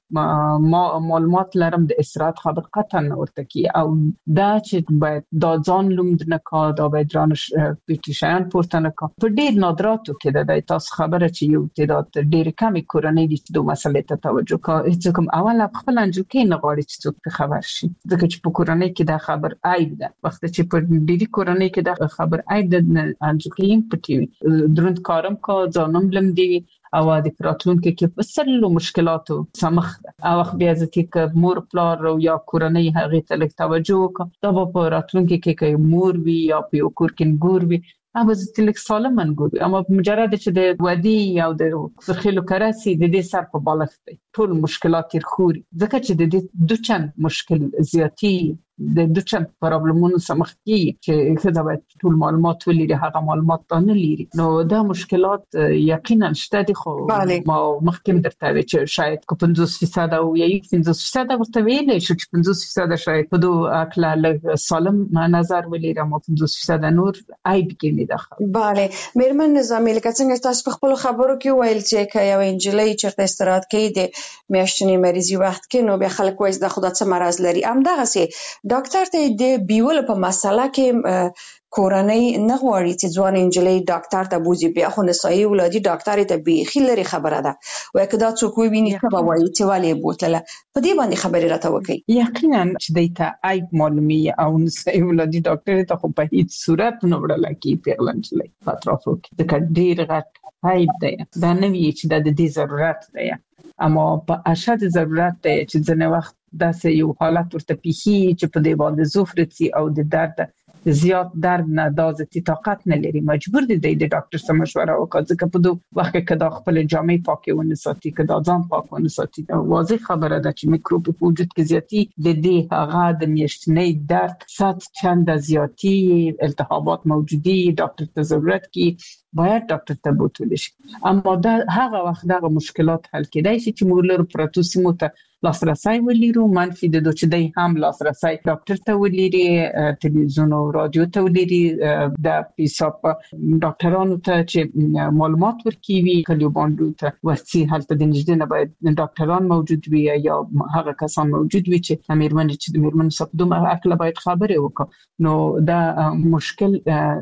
څومره معلومات لرم د استراحت خبر قطعا نه ورته کی. او دا چې باید دا ځان لومد نه کا دا باید رانش پیټیشن پورته نه کا. په ډیر نادراتو کې د تاسو خبره چې یو تعداد ډیر کمی کورنۍ دي چې دوه مسلې ته توجه کوي. هیڅ کوم اول خپل انجل کې نه غواړي چې څوک خبر شي، ځکه چې په کورنۍ کې دا خبر عیب ده. وخت چې په ډیری کورنۍ کې دا خبر عیب ده انجل کې پټي دروند کارم کا ځانم لم دی او د راتلونکي کې په سلو مشکلاتو سمخ ده. او بیا ځکه ک مور پلار او یا کورنۍ هغه ته لږ توجه وکړه دا په راتلونکي کې کې مور وی یا په کور کې ګور وی هغه ځکه سالم منګور. اما مجرد چې د ودی او د خلکو کراسي د دې سر په بالښت دی ټول مشکلات یې خوري، ځکه چې د دې دوه چند مشکل زیاتی د دوه چند پرابلمونو سمخ کی چې خدای باید ټول معلومات ولري، هغه معلومات نه لري. نو دا مشکلات یقینا شته دي. خو ما مخکې درته وی چې شاید کو پنځوس فیصد او یا پنځوس فیصد ورته ویل شي چې پنځوس فیصد شاید په دوه اکلا لږ سالم نظر ولري، اما پنځوس فیصد نور عیب کې نه ده. bale میرمن نظامی لکه څنګه تاسو په خپل خبرو کې ویل چې یو انجلۍ چرته استراحت کوي د میاشتنی مریضي وخت کې نو به خلک وایي د خدا څه مرز لري. همدغه سي ډاکټر ته د بیول په مسله کې کورنۍ نه غواړي چې ځوان انجلۍ ډاکټر ته بوزي، بیا خو نسایي ولادي ډاکټر ته بیخي لري خبره ده وای کدا څوک ویني څه به وایي چې والي بوتله په دې باندې خبرې راته وکړي. یقینا چې دیتا عیب معلومي او نسایي ولادي ډاکټر ته خو په هیڅ صورت نه وړل کې پیغلن چلای پاترافو کې د ډیر غټ عیب دی. دا نه وی چې د دې ضرورت دی، اما په اشد ضرورت دی چې ځنه وخت داسې یو حالت ورته پیخي چې په دې باندې زوفرتي او د درد زیات درد نه دازتي طاقت نه لري، مجبور دي د ډاکټر سره مشوره وکړي، ځکه په دوه وخت کې دا خپل جامې پاکه ونه ساتي، کدا ځان پاک ونه ساتي. دا واضح خبره ده چې میکروب په وجود کې زیاتی د دې هغه د میاشتنۍ درد سات چند زیاتی التهابات موجودي ډاکټر ته ضرورت کی باید ډاکټر ته بوتل شي. اما دا هغه وخت دا مشکلات حل کېدای شي چې موږ له پروتوسیمو ته لاسرسي ولرو، منفي د دوه چې د هم لاسرسي ډاکټر ته ولري، ټلویزیون او رادیو ته ولري، د حساب ډاکټرانو ته چې معلومات ورکوي کلیو باندې ته وسی هلته د نږدې نه باید ډاکټران موجود وي یا هغه کسان موجود وي چې میرمن چې د میرمن صفدوم اکل باید خبرې وکړي. نو دا مشکل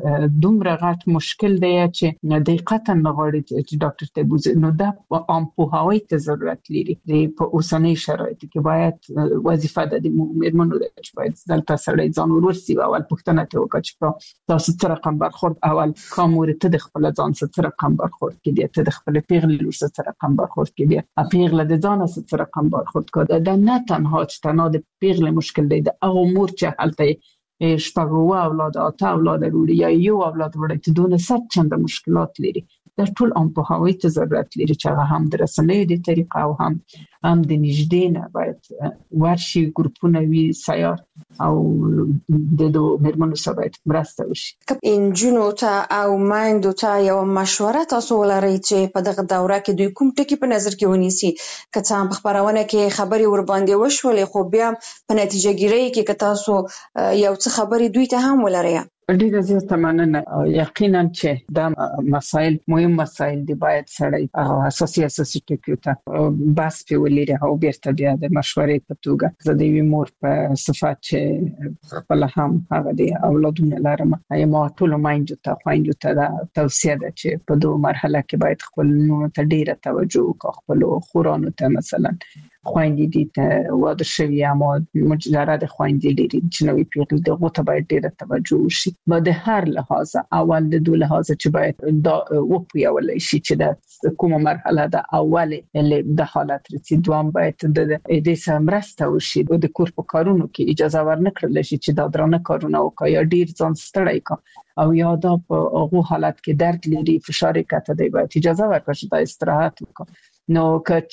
دومره غټ مشکل دی چې دقیقاً نغواړي چې ډاکټر ته بوزي. نو دا عام پوهاوی ته ضرورت لري په اوسنۍ شرایط کې. باید وظیفه ده د میرمنو ده چې باید دلته سړی ځان ورسي او اول پوښتنه ته وکړي چې تاسو څه رقم برخورد اول کومور ته د خپل ځان څه رقم برخورد کې ته د خپل پیغلې لور څه رقم برخورد کې دی پیغله د ځان څه رقم برخورد کړه. دا نه تنها چې تنها د پیغلې مشکل دی، د هغه مور چې هلته شپږ اولاد اته اولاد لري یا یو اولاد وړي ته دونه ست چند مشکلات لري. دا ټول ام په هوای ته ضرورت لري چې هغه هم د رسنیو د طریقه او هم هم د نږدې نه باید ورشي ګروپونه وی سیار او د دوه میرمنو سره باید مرسته وشي. انجونو ته او مایندو ته یو مشوره تاسو ولرئ چې په دغه دوره کې دوی کوم ټکی په نظر کې ونیسي، که څه هم په خبرونه کې خبري ور باندې وشولې خو بیا په نتیجه ګیری کې که تاسو یو څه خبري دوی ته هم ولرئ. ډیره زیاته مننه. یقینا چې دا مسایل مهم مسایل دی، باید سړی اساسي اساسي ټکو ته بس په ولري او بیرته بیا د مشورې په توګه زه د یوې مور په صفات چې خپل هم هغه دی اولادونه لرم، ما ټول ماینډ ته خوایندو ته دا توصیه ده چې په دوه مرحله کې باید خپل نونو ته ډیره توجه وکړو، خپل خورانو ته مثلا خوایندې دي ته واده شوی اما مجرد خوایندې لري چې نوې پیغلې دغه ته باید ډیره توجه وشي. با د هر لحاظ اول د دوه لحاظ چې باید دا وپویول شي چې د کومه مرحله ده اول اللي د حالت رسید دوام باید د دې سمرسته وشي د کور په کارونو کې اجازه ورنکړل شي چې دا درنه کارونه وکړي یا ډیر ځان ستړی کړي او یا دا په هغه حالت کې درد لري فشار کته دی باید اجازه ورکړي چې دا استراحت وکړي. نو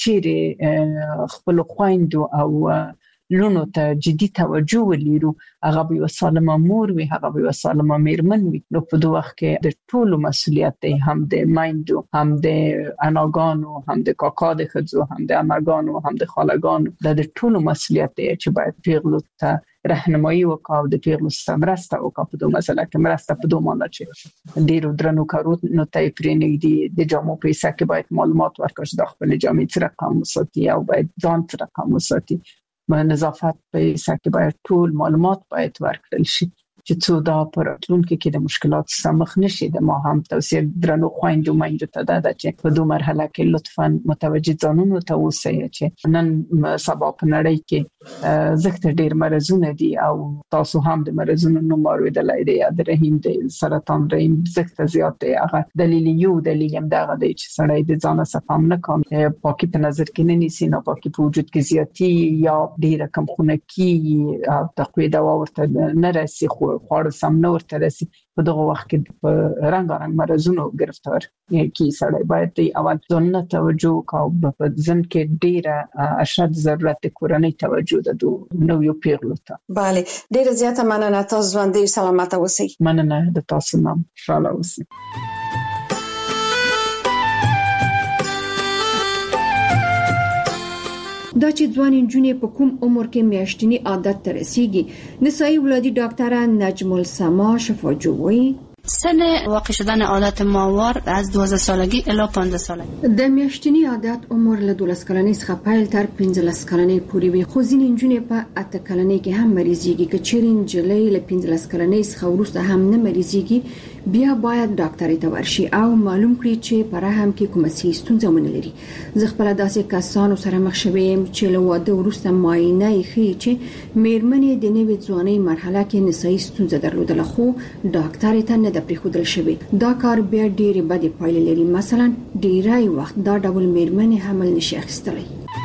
کچېره خپل خويندو او لونو ته جدي توجه ولرو، هغه به سالمه مور وي، هغه به سالمه میرمن وي. نو په دوه وخت کې د ټولو مسولیت دی، هم د مایندو، هم د اناګانو، هم د کاکا د خځو، هم د اماګانو، هم د خالګانو. د ټولو مسولیت دی چې باید پیغلو ته راهنمایي وکاو، د پیغلو سره مرسته وکاو په دوه مسله کې. مرسته په دوه معنی چې ډیرو درنو کارونو نو ته پرېنې دي د جامو پیسې کې باید معلومات ورکړي د خپل جامې سره کوم وساتي او باید ځان سره کوم وساتي. نظافت په سکه باید ټول معلومات باید ورکړل شي چې څو دا پراتلونکو کې د مشکلات سره مخ نشي. د ما هم توصیه درنو خويندو مایندو ته ده چې په دوه مرحله کې لطفاً متوجه ځانونو ته اوسئ چې نن سبا په نړۍ کې زخت ډیر مرزونه دي او تاسو هم د مرزونو نوم اوریدلای دی، د رحم د سرطان رحم زخت زیات دی. هغه دلیل یو دلیل هم دا دی چې سړی د ځان صفام نه کوي، پاکي په نظر کې نه نیسي، نه پاکي په وجود کې زیاتی یا ډیر کم خونه کې او تقوی دوا ورته نه راسي، خو خواړه سم نه ورته راسي. په دغه وخت کې په رنګارنګ مرزونو گرفتار کی سړی باید دی اول ځان توجه کوي. په ځن کې ډیره اشد ضرورت کورنۍ توجه ده دو نو یو پیغلو ته. bale ډیره زیاته مننه، تاسو ژوند ډیر سلامت اوسئ. مننه د تاسو نام خوشاله اوسئ. دا چې ځوان انجونې په کوم عمر کې میاشتنی عادت ته رسیږي، نسایي ولادي ډاکټره نجم السما شفاجوی سن واقع شدن عادت ماهوار از دوازده سالگی الی پانزده سالگی. د میاشتنی عادت عمر له دولس کلنۍ څخه پیل تر پنځلس کلنۍ پورې وي، خو ځینې انجونې په اته کلنۍ کې هم مریضيږي. که چیرې نجلۍ له پنځلس کلنۍ څخه وروسته هم نه مریضيږي، بیا باید ډاکټر ته ورشي او معلوم کړي چې په رحم کې کومه سي ستونزه ونه لري. زه خپل داسې کسانو سره مخ شوم چې له واده وروسته معاینه یې ښیي چې میرمنې د نوې ځوانۍ مرحله کې نسایي ستونزه درلودله، خو ډاکټر ته نه د پریښودل شوی. دا کار بیا ډېرې بدې پایلې لري. مثلا ډیری وخت دا ډول میرمنې حمل نشي اخیستلی.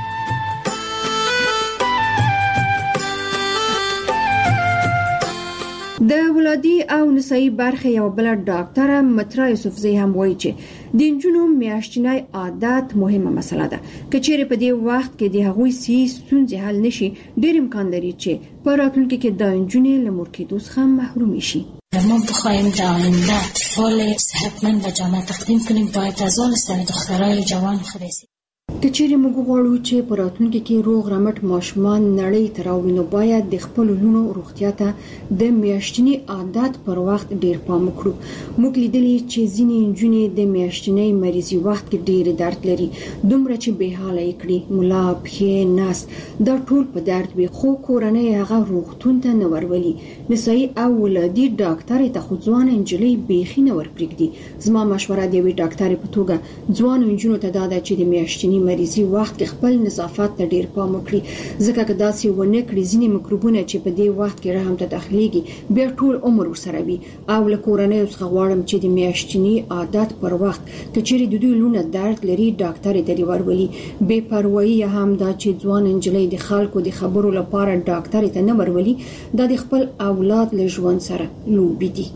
د ولادي او نسایي برخه یو بل ډاکټر مترا یوسفزی هم وایي چې د انجونو میاشتنی عادت مهمه مسله ده. که چیرې په دې وخت کې د هغوی سي ستونزې حل نشي، ډېر امکان لري چې په راتلونکي کې د انجونې له مور کېدو څخه محروم شي. ما بخوایم در آینده اطفال صحتمند و جامعه تقدیم کنیم، باید از آن سر دخترای جوان خرسیم. که چیرې موږ غواړو چې په راتلونکي کې روغ رمټ ماشومان نړۍ ته راوړو، نو باید د خپل لونو روغتیا ته د میاشتنی عادت پر وخت ډیر پام وکړو. موږ لیدلي چې ځینې نجونې د میاشتنی مریضي وخت کې ډیر درد لري، دومره چې به حاله کړي ملا پښې ناس دا ټول په درد وي، خو کورنۍ هغه روغتون ته نه ورولي. نسایي او ولادي ډاکټر ته خو ځوان انجلۍ بیخي نه ورپرېږدي. زما مشوره دی وی ډاکټر په توګه ځوان انجونو ته دا ده چې د میاشتنی مریضي وخت کې خپل نظافت ته ډیر پام وکړي، ځکه که داسې ونه کړي ځینې میکروبونه چې په دې وخت کې رحم ته داخليږي بیا ټول عمر ورسره وي. او له کورنۍ څخه غواړم چې د میاشتنی عادت پر وخت که چیرې د دوی لونه درد لري ډاکټر ته ورولي. بے پروايي هم دا چې ځوان انجلۍ د خلکو د خبرو لپاره ډاکټر ته نه ورولي، دا د خپل اولاد له ژوند سره لوبي دي.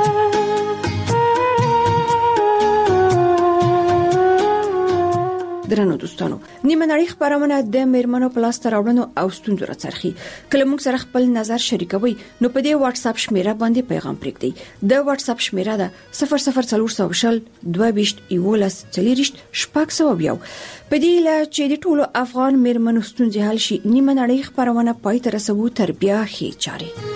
د درنو دوستانو نیمه نړۍ خبرونه د میرمنو پلاس تراوړنو او ستونزو راڅرخي کله موږ سره خپل نظر شریکوي نو په دې واتس اپ شمیره باندې پیغام پرېږدئ د واتس اپ شمیره ده صفر صفر څلور سوه شل دوه ویشت یولس څلوېښت شپږ سوه یو په دې لا چې د ټولو افغان میرمنو ستونزې حل شي نیمه نړۍ خبرونه پای ته رسوو تر بیا ښې چارې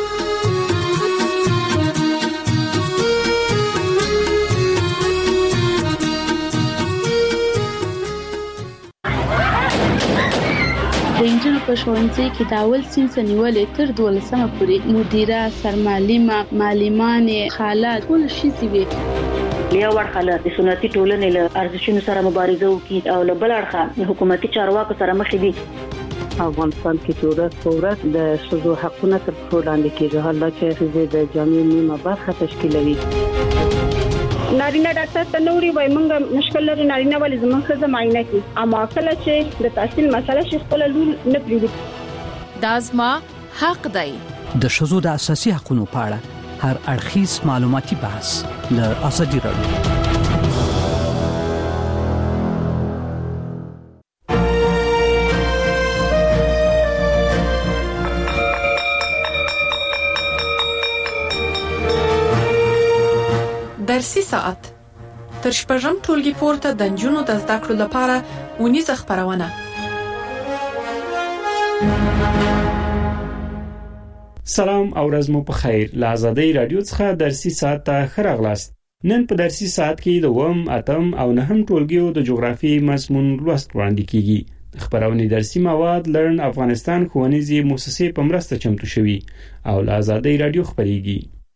د انجنونو په ښوونځي کې د اول صنف نیولې تر دولسمه پورې مدیره، سرمعلمه، معلمانې، خاله ټول شي وي. یو ورخه د سنتي ټولنې له ارزښتونو سره مبارزه وکړي او له بل اړخه حکومتي چارواکو سره مخ دي. افغانستان کې ټولنه ثورت د شذو حقونه تر پښو لاندې کېږي، حالات چې د جامعي نیمه برخه تشکیلوي. نارینه ډاکټر ته نوري وای مونږه مشکل لري نارینه ولې زموږ ښځه معاینه کوي اما کله چې د تحصیل مسله شي خپل لور نه پریږدي. دا زما حق دی. د شذو د اساسي حقوقو په اړه هر اړخیز معلوماتي بحث له ازادي راډیو. درسي ساعت تر شپږم ټولګي پورته د نجونو د زده کړو لپاره ونیزه خبرونه. سلام او ورځ مو په خیر. له ازادي رادیو څخه درسي ساعت ته ښه راغلاست. نن په درسي ساعت کې د اووم، اتم او نهم ټولګیو د جغرافي مضمون لوست وړاندې کیږي. خبرونه درسي مواد لرن افغانستان ښوونیزې مؤسسې په مرسته چمتو شوي او له ازادي رادیو خبريږي.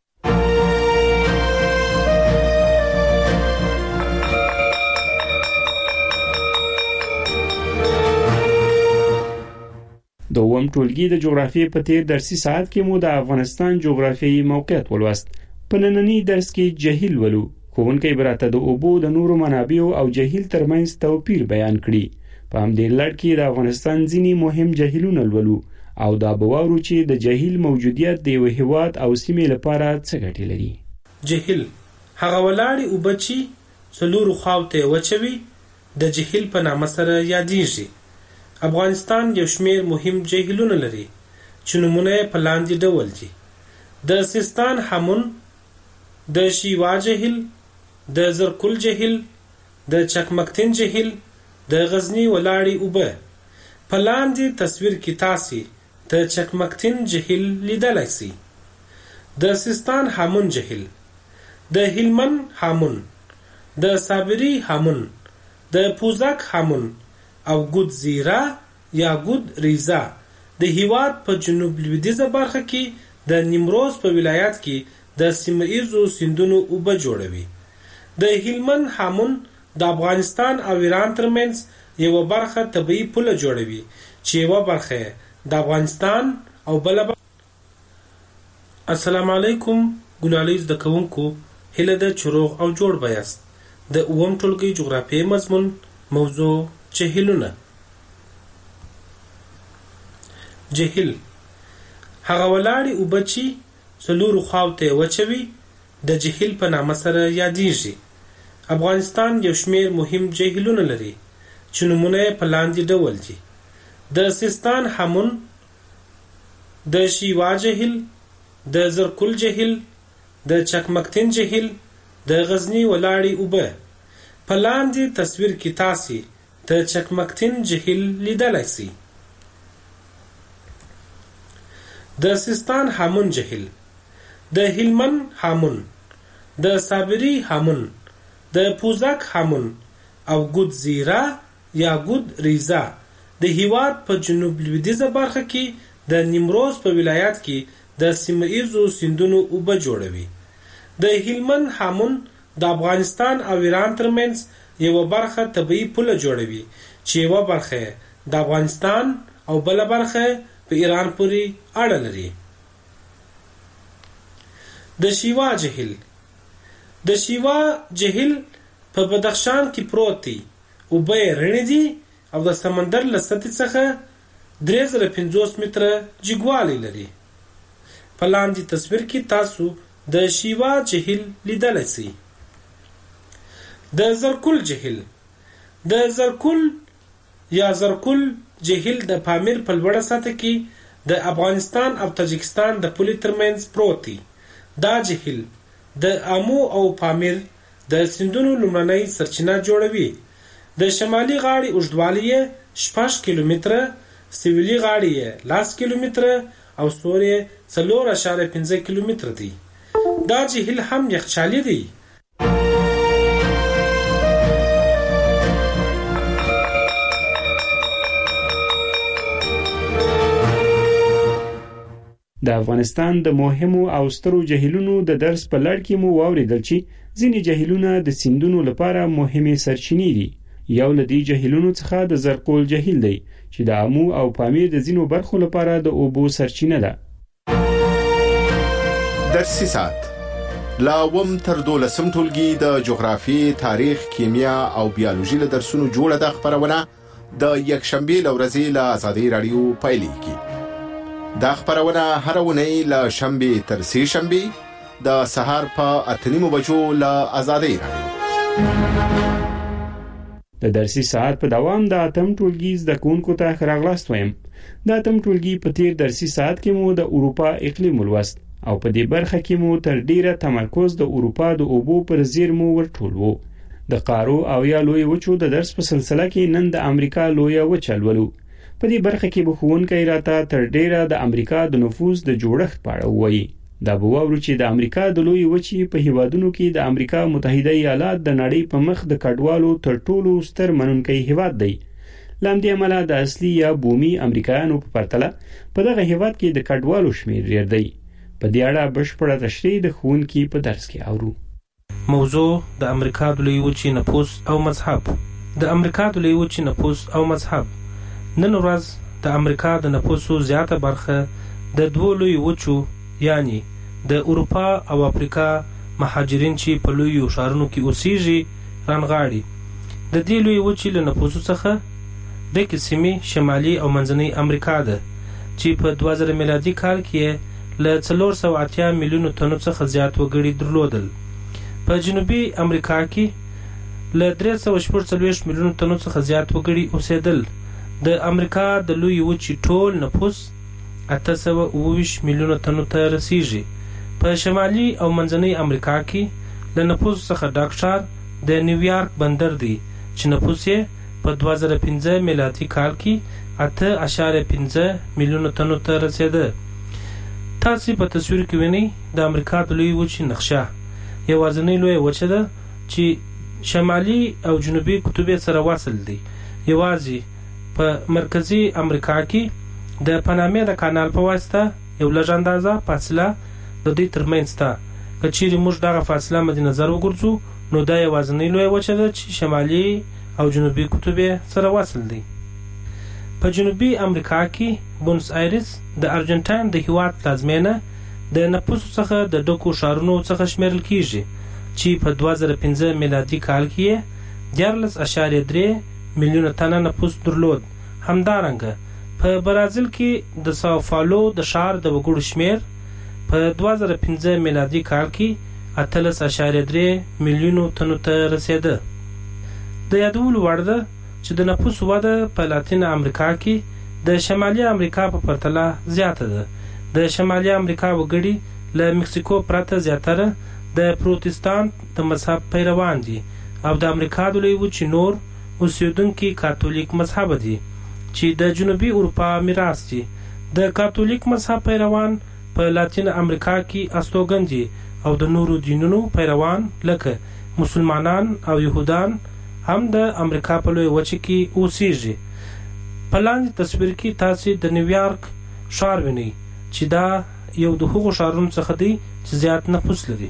د اووم ټولګي د جغرافیې په تیر درسي ساعت کې مو د افغانستان جغرافیایي موقعیت ولوست. په نننی درس کې جهیل ولو. ښوونکی براته د اوبو د نورو منابعو او جهیل ترمنځ توپیر بیان کړي. په همدې لړ کې د افغانستان ځینې مهم جهیلونه ولو او دا به واورو چې د جهیل موجودیت د یو هیواد او سیمې لپاره څه ګټې لري. جهیل هغه ولاړې اوبه چې څلورو خواوته وچوي د جهیل په نامه سره یادېږي. افغانستان یو شمیر مهم جهیلونه لري چې نمونه په لاندې ډول دي: د سیستان همون، د شیوا جهیل، د زرکل جهیل، د چکمکتین جهیل، د غزنی ولاړې اوبه. په لاندې تصویر کې تاسو د چکمکتین جهیل لیدلای شئ. د سیستان همون جهیل، د هلمند همون، د صابری همون، د پوزک همون او ګود زیرا یا ګود ریزا د هیواد په جنوب لویدیځه برخه کې د نیمروز په ولایت کې د سیمه‌ایزو سیندونو اوبه جوړوي. د هلمند همون د افغانستان او ایران ترمنځ یو برخه طبيعي پوله جوړوي چې یو برخه د افغانستان او بل. السلام علیکم ګلالیز د کوونکو هله د چروغ او جوړ بیاست. د اووم ټولګي جغرافیایي مضمون موضوع جهیلونه. جهیل هغه ولاړې اوبه چې څلورو خواوته وچوي د جهیل په نامه سره یادېږي. افغانستان یو شمیر مهم جهیلونه لري چې نمونه په لاندې ډول دي: د سیستان همون، د شیوا جهیل، د زرکل جهیل، د چکمکتین جهیل، د غزنی ولاړې اوبه. په لاندې تصویر کې تاسو د چکمکتین جهیل لیدلای شئ. د سیستان همون جهیل، د هلمند همون، د صابری همون، د پوزک همون او ګود زیرا یا ګود ریزا د هیواد په جنوب لویدیځه برخه کې د نیمروز په ولایت کې د سیمه‌ایزو سیندونو اوبه جوړوي. د هلمند همون د افغانستان او ایران ترمنځ یو برخه طبيعي پوله جوړوي چې یو برخه د افغانستان او بل برخه په ایران پورې اړه لري. د شیوا جهیل، د شیوا جهیل په بدخشان کې پروت دی. اوبه رڼې دي او د سمندر له سطحې څخه درې زره پنځوس متره جګوالی لري. په لاندې تصویر کې تاسو د شیوا جهیل لیدلای شئ. د زرکل جهیل، د زرکول یا زرکول جهیل د پامیر په لوړه سطح کې د افغانستان او تاجکستان د پولې ترمنځ پروت دی. دا جهیل د آمو او پامیر د سیندونو لومړنۍ سرچینه جوړوي. د شمالي غاړې اوږدوالی یې شپږ کیلومتره، سویلي غاړې یې لس کیلومتره او سور یې څلور اعشاریه پنځه کیلومتره دی. دا جهیل هم یخچالي دی. د افغانستان د مهمو او سترو جهیلونو د درس په لړ کې مو واوریدل چې ځینې جهیلونه د سیندونو لپاره مهمه سرچینې دي. یو له دې جهیلونو څخه د زرکول جهیل دی چې د آمو او پامیر د ځینو برخو لپاره د اوبو سرچینه ده. درسي ساعت لا وم تر دولسم ټولګي د جغرافي، تاریخ، کیمیا او بیولوژي له درسونو جوړه د خبرونه د یکشنبه لورځي له آزادۍ رادیو پایلیږي. دا خبرونه هر ونی له شنبه تر سه شنبه د سهار په اته نیمو بجو له آزادۍ رادیو. د درسي ساعت په دوام د اتم ټولګي زده کوونکو ته راغلاست وایم. د اتم ټولګي په تیر درسي ساعت کې مو د اروپا اقلیم ولوست او په دې برخه کې مو تر ډیره تمرکز د اروپا د اوبو پر زیرمو ورټول وو. د قارو او یا لوی وچو د درس په سلسله کې نن د امریکا لوی وچه لولو. په دې برخه کې به ښوونکی راته تر ډیره د امریکا د نفوذ د جوړښت په اړه وایي. دا به واورو چې د امریکا د لوی وچې په هیوادونو کې د امریکا متحده ایالات د نړۍ په مخ د کډوالو تر ټولو ستر منونکی هیواد دی. لامدې عمله د اصلي یا بومي امریکایانو په پرتله په دغه هیواد کې د کډوالو شمیر ډیر دی. په دې اړه بشپړه تشریح د ښوونکي په درس کې اورو. موضوع د امریکا د لوی وچې نفوذ او مذهب. د امریکا د لوی وچې نفوذ او مذهب. نن ورځ د امریکا د نفوسو زیاته برخه د دوه لوی وچو یعنی د اروپا او افریقا مهاجرین چې په لوی ښارونو کې اوسېږي رانغاړي. د دې لوی وچې له نفوسو څخه د قسمي شمالي او منځنۍ امریکا ده چې په دوه زره میلادي کال کې له څلور سوه اتیا میلیونو تنو څخه زیات وګړي درلودل. په جنوبي امریکا کې له درې سوه شپږ څلوېښت میلیونو تنو څخه زیات وګړي اوسېدل. د امریکا د لوی وچې ټول نفوس اته سوه اوه ویشت میلیونه تنو ته رسیږي. په شمالي او منځنۍ امریکا کې له نفوس څخه ډک ښار د نیویارک بندر دی چې نفوس یې په دوه زره پنځه میلادي کال کې اته اعشاریه پنځه میلیونه تنو ته رسېده. تاسې په تصویر کې وینئ د امریکا د لوی وچې نقشه یوازینۍ لویه وچه ده چې شمالي او جنوبي قطب سره وصل دی. یوازې په مرکزی امریکا کې د پانامې د کانال په واسطه یو لږ اندازه فاصله د دې ترمنځ ده. که چیرې موږ دغه فاصله مد نظر وګورځو نو دا یوازینۍ لویه وچه ده چې شمالي او جنوبي قطب سره وصل دی. په جنوبي امریکا کې بونس آیرس د ارجنټاین د هیواد پلازمینه د نفوسو څخه د ډکو ښارونو څخه شمیرل کیږي چې په دوه زره پنځه میلادي کال کې دیارلس اعشاریه درې میلیونه تنه نفوس درلود. همدارنګه په برازیل کې د ساو پاولو د ښار د وګړو شمیر په دوه زره پنځه میلادي کال کې اتلس اعشاریه درې میلیونو تنو ته رسېده. د یادولو وړ ده چې د نفوس وده په لاتین امریکا کې د شمالي امریکا په پرتله زیاته ده. د شمالي امریکا وګړي له مکسیکو پرته زیاتره د پروتستانت د مذهب پیروان دي او د امریکا د لوی وچې نور اوسیدونکي کاتولیک مذهب دي چې د جنوبي اروپا میراث دي. د کاتولیک مذهب پیروان په لاتین امریکا کې استوګن دي او د نورو دینونو پیروان لکه مسلمانان او يهودان هم د امریکا په لوی وچه کې اوسېږي. په لاندې تصویر کې تاسو د نیویارک ښار وینئ چې دا یو د هغو ښارونو څخه دی چې زیات نفوس لري.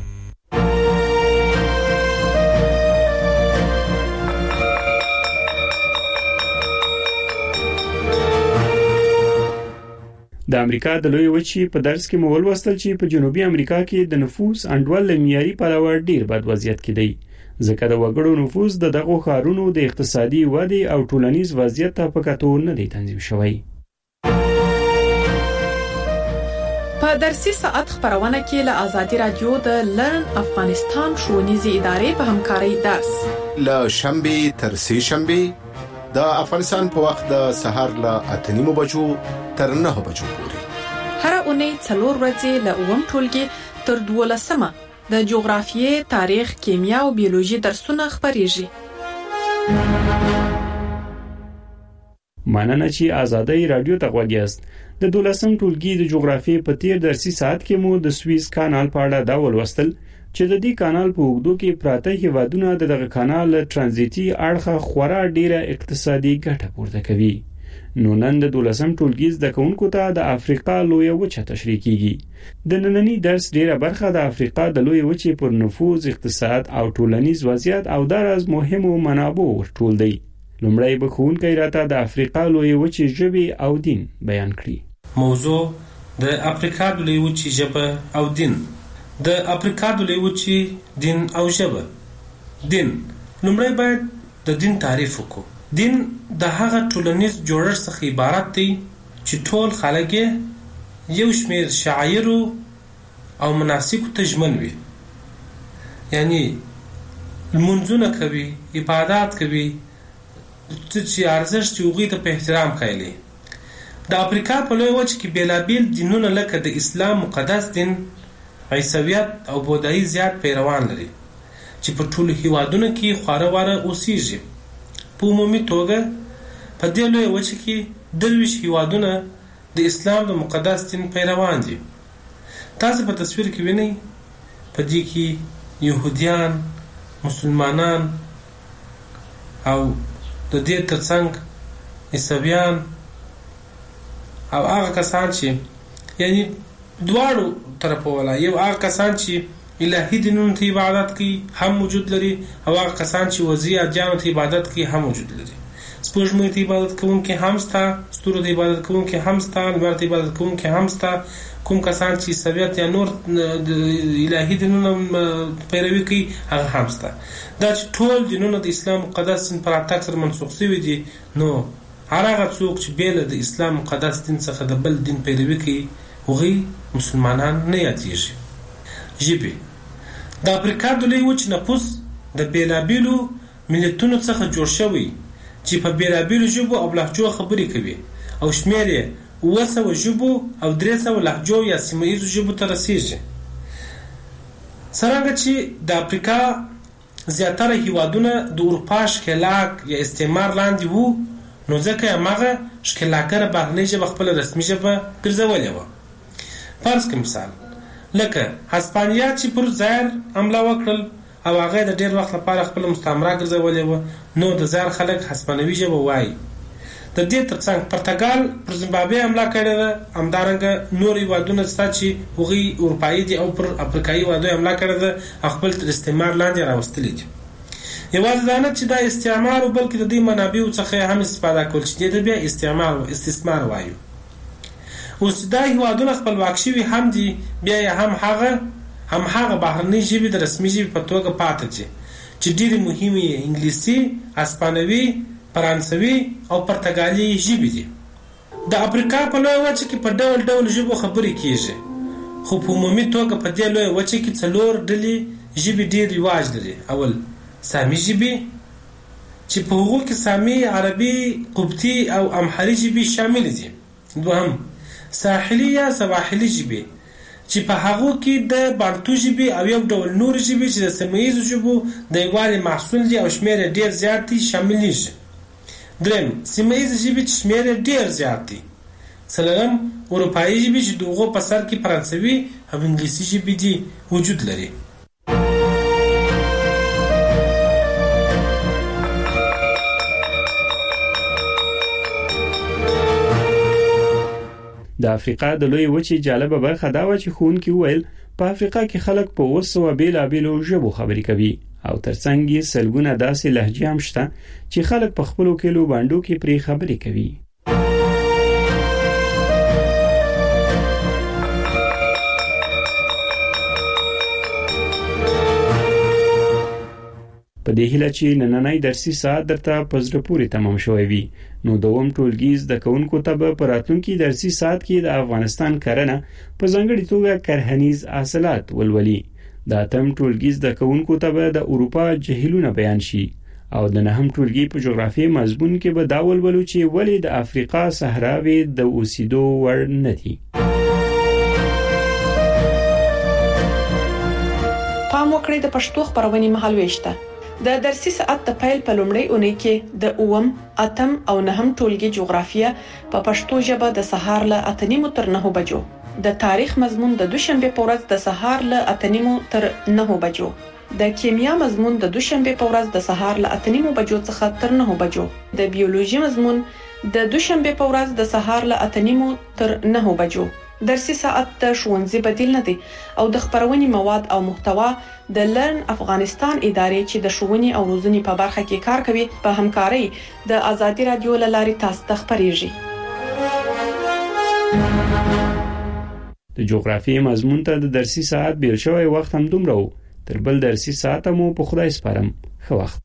د امریکا د لوی وچې په درس کې مو ولوستل چې په جنوبي امریکا کې د نفوس انډول له معیاري پلوه ډیر بد وضعیت کې دی ځکه د وګړو نفوس د دغو ښارونو د اقتصادي ودې او ټولنیز وضعیت ته په کتو نه دی تنظیم شوی. په درسي ساعت خبرونه کې له ازادي رادیو د لرن افغانستان ښوونیزې ادارې په همکارۍ درس له شنبه تر سه شنبه د افغانستان په وخت د سهار له اته نیمو بجو تر نه بجو پورې هر اونۍ څلور ورځې له اووم ټولګي تر دولسمه د جغرافیې، تاریخ، کیمیا او بیولوژي درسونه خبريږي. مننه چې ازادي رادیو ته غوږ یاست. د دولسم ټولګي د جغرافیې په تیر درسي ساعت کې مو د سویس کانال په اړه دا ولوستل چې د دې کانال په اوږدو کې پراته هیوادونه دغه کانال ترانزیتي اړخه خورا ډیره اقتصادي ګټه پورته کوي. نو نن د دولسم ټولګي زده کوونکو ته د افریقا لوی وچه تشریح کیږي. د نننی درس ډیره برخه د افریقا د لوی وچې پر نفوذ، اقتصاد او ټولنیز وضعیت او دراز مهمو منابعو ورټول دی. لومړی به ښوونکی راته د افریقا لوی وچې ژبې او دین بیان کړي. موضوع د افریقا د لوی وچې ژبه او دین. د افریقا د لوی وچې دین او ژبه. دین لومړی باید د دین تعریف وکړو. دین د هغه ټولنیز جوړښت څخه عبارت دی چې ټول خلک یو شمېر شعایر او مناسک ته ژمن وي، یعنی لمونځونه کوي، عبادت کوي، چې ارزښت یې هغوی ته په احترام قایلي. د افریقا په لویه وچه کې بېلابېل دینونه لکه د اسلام مقدس دین، عیسویت او بودایي زیات پیروان لري چې په ټولو هیوادونو کې خواره واره اوسیږي. په عمومي توګه په دې لویه وچه کې درویشت هیوادونه د اسلام د مقدس دین پیروان دي. تاسو په تصویر کې وینئ په دې کې یهودیان، مسلمانان او د دې ترڅنګ عیسویان او هغه کسان چې یعنی دواړو طرفو ولا یو هغه کسان چې الهي دینونو ته عبادت کوي هم موجود لري، او هغه کسان چې وضعي ادیانو ته عبادت کوي هم موجود لري. سپوږمۍ ته عبادت کوونکي هم ستا، ستورو ته عبادت کوونکي هم ستا، لمر ته عبادت کوونکي هم ستا. کوم کسان چې عیسویت یا نور الهي دینونو پیروي کوي هغه هم ستا. دا چې ټول دینونه د اسلام مقدس دین پر اتاک سره منسوخ شوي دي، نو هر هغه څوک چې بیله د اسلام مقدس دین څخه د بل دین پیروي کوي هغوی مسلمانان نه یادېږي. ژبې د افریقا د لویې وچې نفوس د بېلابېلو ملتونو څخه جوړ شوی چې په بېلابېلو ژبو او لهجو خبرې کوي، او شمېر یې اوه سوه ژبو او درې سوه لهجو یا سیمه ییزو ژبو ته رسېږي. څرنګه چې د افریقا زیاتره هیوادونه د اروپا ښکېلاک یا استعمار لاندې وو، نو ځکه یې هماغه ښکېلاکګره بهرنۍ ژبه خپله رسمي ژبه ګرځولې وه. فرض کړه مثال لکه هسپانیا چې پر زایر حمله وکړل او هغه د ډېر وخت لپاره خپله مستعمره ګرځولې وه، نو د زایر خلک هسپانوي ژبه وایي. د دې ترڅنګ پرتګال پر زیمبابوې حمله کړې ده، همدارنګه نور هیوادونه شته چې هغوی اروپایي دي او پر افریقایي هیوادونو حمله کړې ده او خپل تر استعمار لاندې راوستلي دي. یوازې دا نه چې دا استعمار و، بلکې د دې منابعو څخه هم استفاده کول چې دې ته بیا استعمار و استثمار وایو. اوس دا هیوادونه خپلواک شوي هم دي، بیا یې هم هغه هم هغه بهرنۍ ژبې د رسمي ژبې په توګه پاتې دي چې ډېرې مهمې یې انګلیسي، هسپانوي، فرانسوي او پرتګالي ژبې دي. د افریقا په لویه وچه کې په ډول ډول ژبو خبرې کیږي، خو په عمومي توګه په دې لویه وچه کې څلور ډلې ژبې ډېر رواج لري. اول سامي ژبې چې په هغو کې سامي، عربي، قبطي او امحري ژبې شامل دي. دوهم ساحلي یا سواحلي ژبې چې په هغو کې د بانتو ژبې او یو ډول نور ژبې چې د سیمه ییزو ژبو د یووالي محصول دي او شمېر یې ډېر زیات دي شاملېږي. دریم سیمه ییزې ژبې چې شمېر یې ډېر زیات دي. څلورم اروپایي ژبې چې د هغو په سر کې فرانسوي او انګلیسي ژبې دي وجود لري. د افریقا د لوی وچې جالبه برخه دا و چې ښوونکي وویل په افریقا کې خلک په اوه سوه بېلابېلو ژبو خبرې کوي او ترڅنګ یې سلګونه داسې لهجې هم شته چې خلک په خپلو کلیو بانډو کې پرې خبرې کوي. په دې هیله چې نننۍ درسي ساعت درته په زړه پورې تمام شوی وي. نو دوم ټولګي زده کوونکو ته به په راتلونکي درسي ساعت کې د افغانستان کرنه په ځانګړي توګه کرهنیز حاصلات ولولي. د اتم ټولګي زده کوونکو ته به د اروپا جهیلونه بیان شي او د نهم ټولګي په جغرافیې مضمون کې به دا ولولو چې ولې د افریقا صحراوې د اوسېدو وړ نه دي. پام وکړئ د پښتو خبرونې مهالويشته. د درسي ساعت د پیل په لومړۍ اونۍ کې د اوم، اتم او نهم ټولګي جغرافیه په پښتو ژبه د سهار له اته نیمو تر نهو بجو، د تاریخ مضمون د دوشنبه په ورځ د سهار له اته نیمو تر نهو بجو، د کیمیا مضمون د دوشنبه په ورځ د سهار له اته نیمو بجو څخه تر نهو بجو، د بیولوژي مضمون د دوشنبه په ورځ د سهار له اته نیمو تر نهو بجو. درسي ساعت د ښوونځي بدیل نه دی او د خبرونې مواد او محتوا د لرن افغانستان ادارې چې د ښوونې او روزنې په برخه کې کار کوي په همکارۍ د ازادي رادیو له لارې تاسو ته خبرېږي. د جغرافیې مضمون ته د درسي ساعت بیل شوی وخت هم دومره و. تر بل درسي ساعت مو په خدای سپارم. ښه وخت.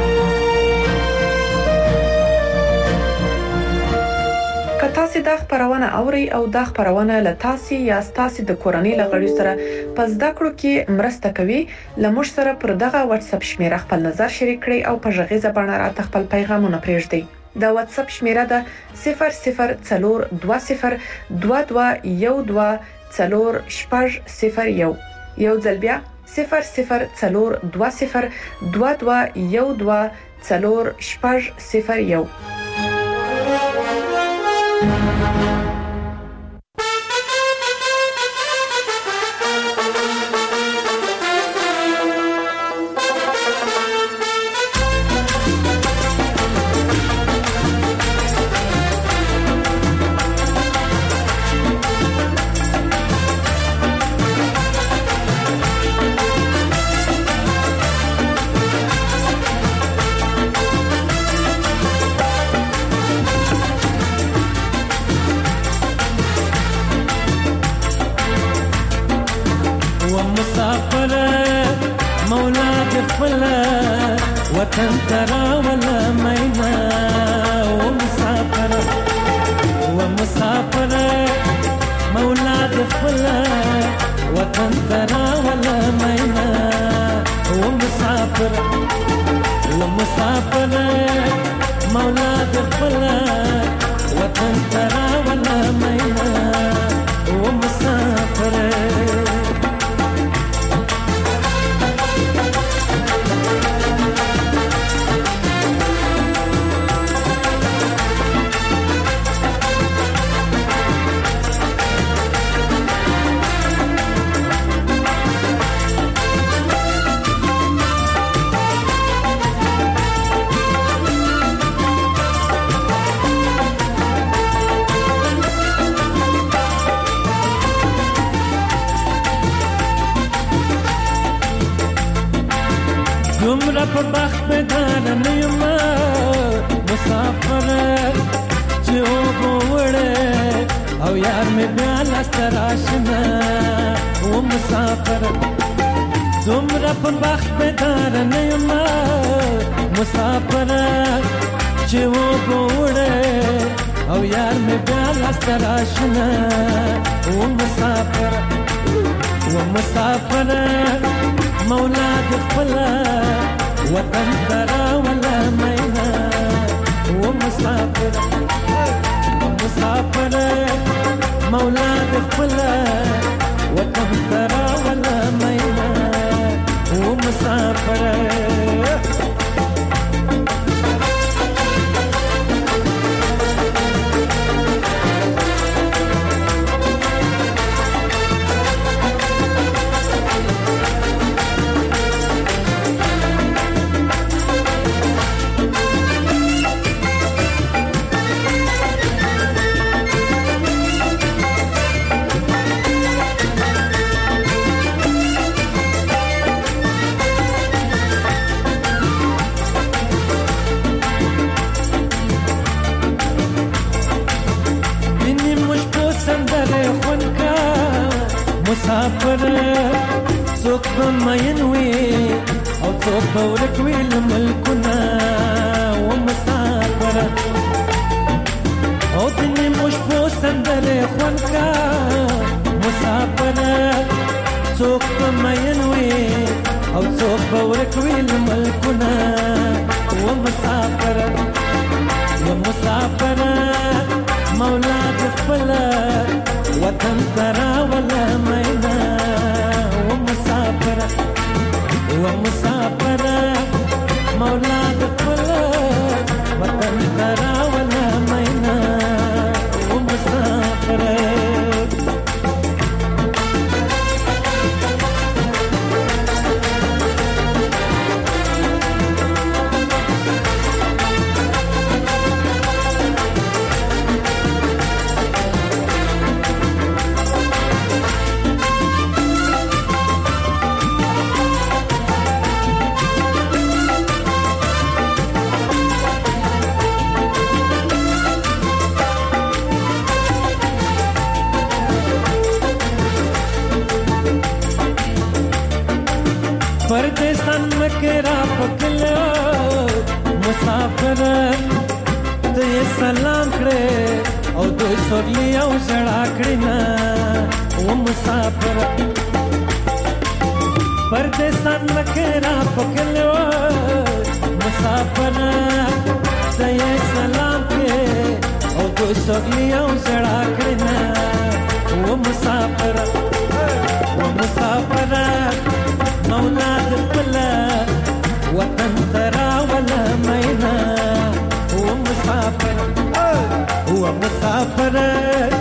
که تاسو دا خبرونه اورئ او دا خبرونه له تاسو یا تاسو د کورنۍ لغړي سره په زده کړو کې مرسته کوي، لمر سره پر دغه واتس اپ شمیره خپل نظر شریک کړئ او په ژغیزه باندې راته خپل پیغامونه پرېږدئ. د واتس اپ شمیره ده صفر صفر څلور دوه صفر دوه دوه یو دوه څلور شپږ صفر یو. یو ځل بیا صفر صفر څلور دوه صفر دوه دوه یو دوه څلور شپږ صفر یو. وطن ترى ولا مينا ومسافر ومسافر مولاد خلا وطن ترى ولا مينا ومسافر ومسافر مولاد خلا وطن ترى ولا مينا ومسافر. دومره په بخت بدار نه یم مسافر چې وګوره او یار مې بیا لاس راشنه و مسافر. دومره په بخت بدار نه یم مسافر چې وګوره او یار مې بیا لاس راشنه و مسافر و مسافر مولاد خلا وطن ترى ولا مينا ومسافر ومسافر مولاد خلا وطن ترى ولا مينا ومسافر. مسافر څوک به مینوي او څوک ورکوي ملکونه و مسافر او دني مش بو سندره خوانکا مسافر څوک مینوي او څوک ورکوي ملکونه و مسافر و مسافر مولا خپل وطن ترا ولا مینا و مسافر و مسافر مولا خپل وطن ترا ولا مینا و مسافر परदेसन में केरा पकलो मुसाफिर तो ये सलाम करे और दो सोलिया उजड़ा करना वो मुसाफिर परदेसन में केरा पकलो मुसाफिर तो ये सलाम के और दो सोलिया उजड़ा करना वो मुसाफिर वो मुसाफिर مولا دبلا وطن ترى ولا مينا هو مسافر هو مسافر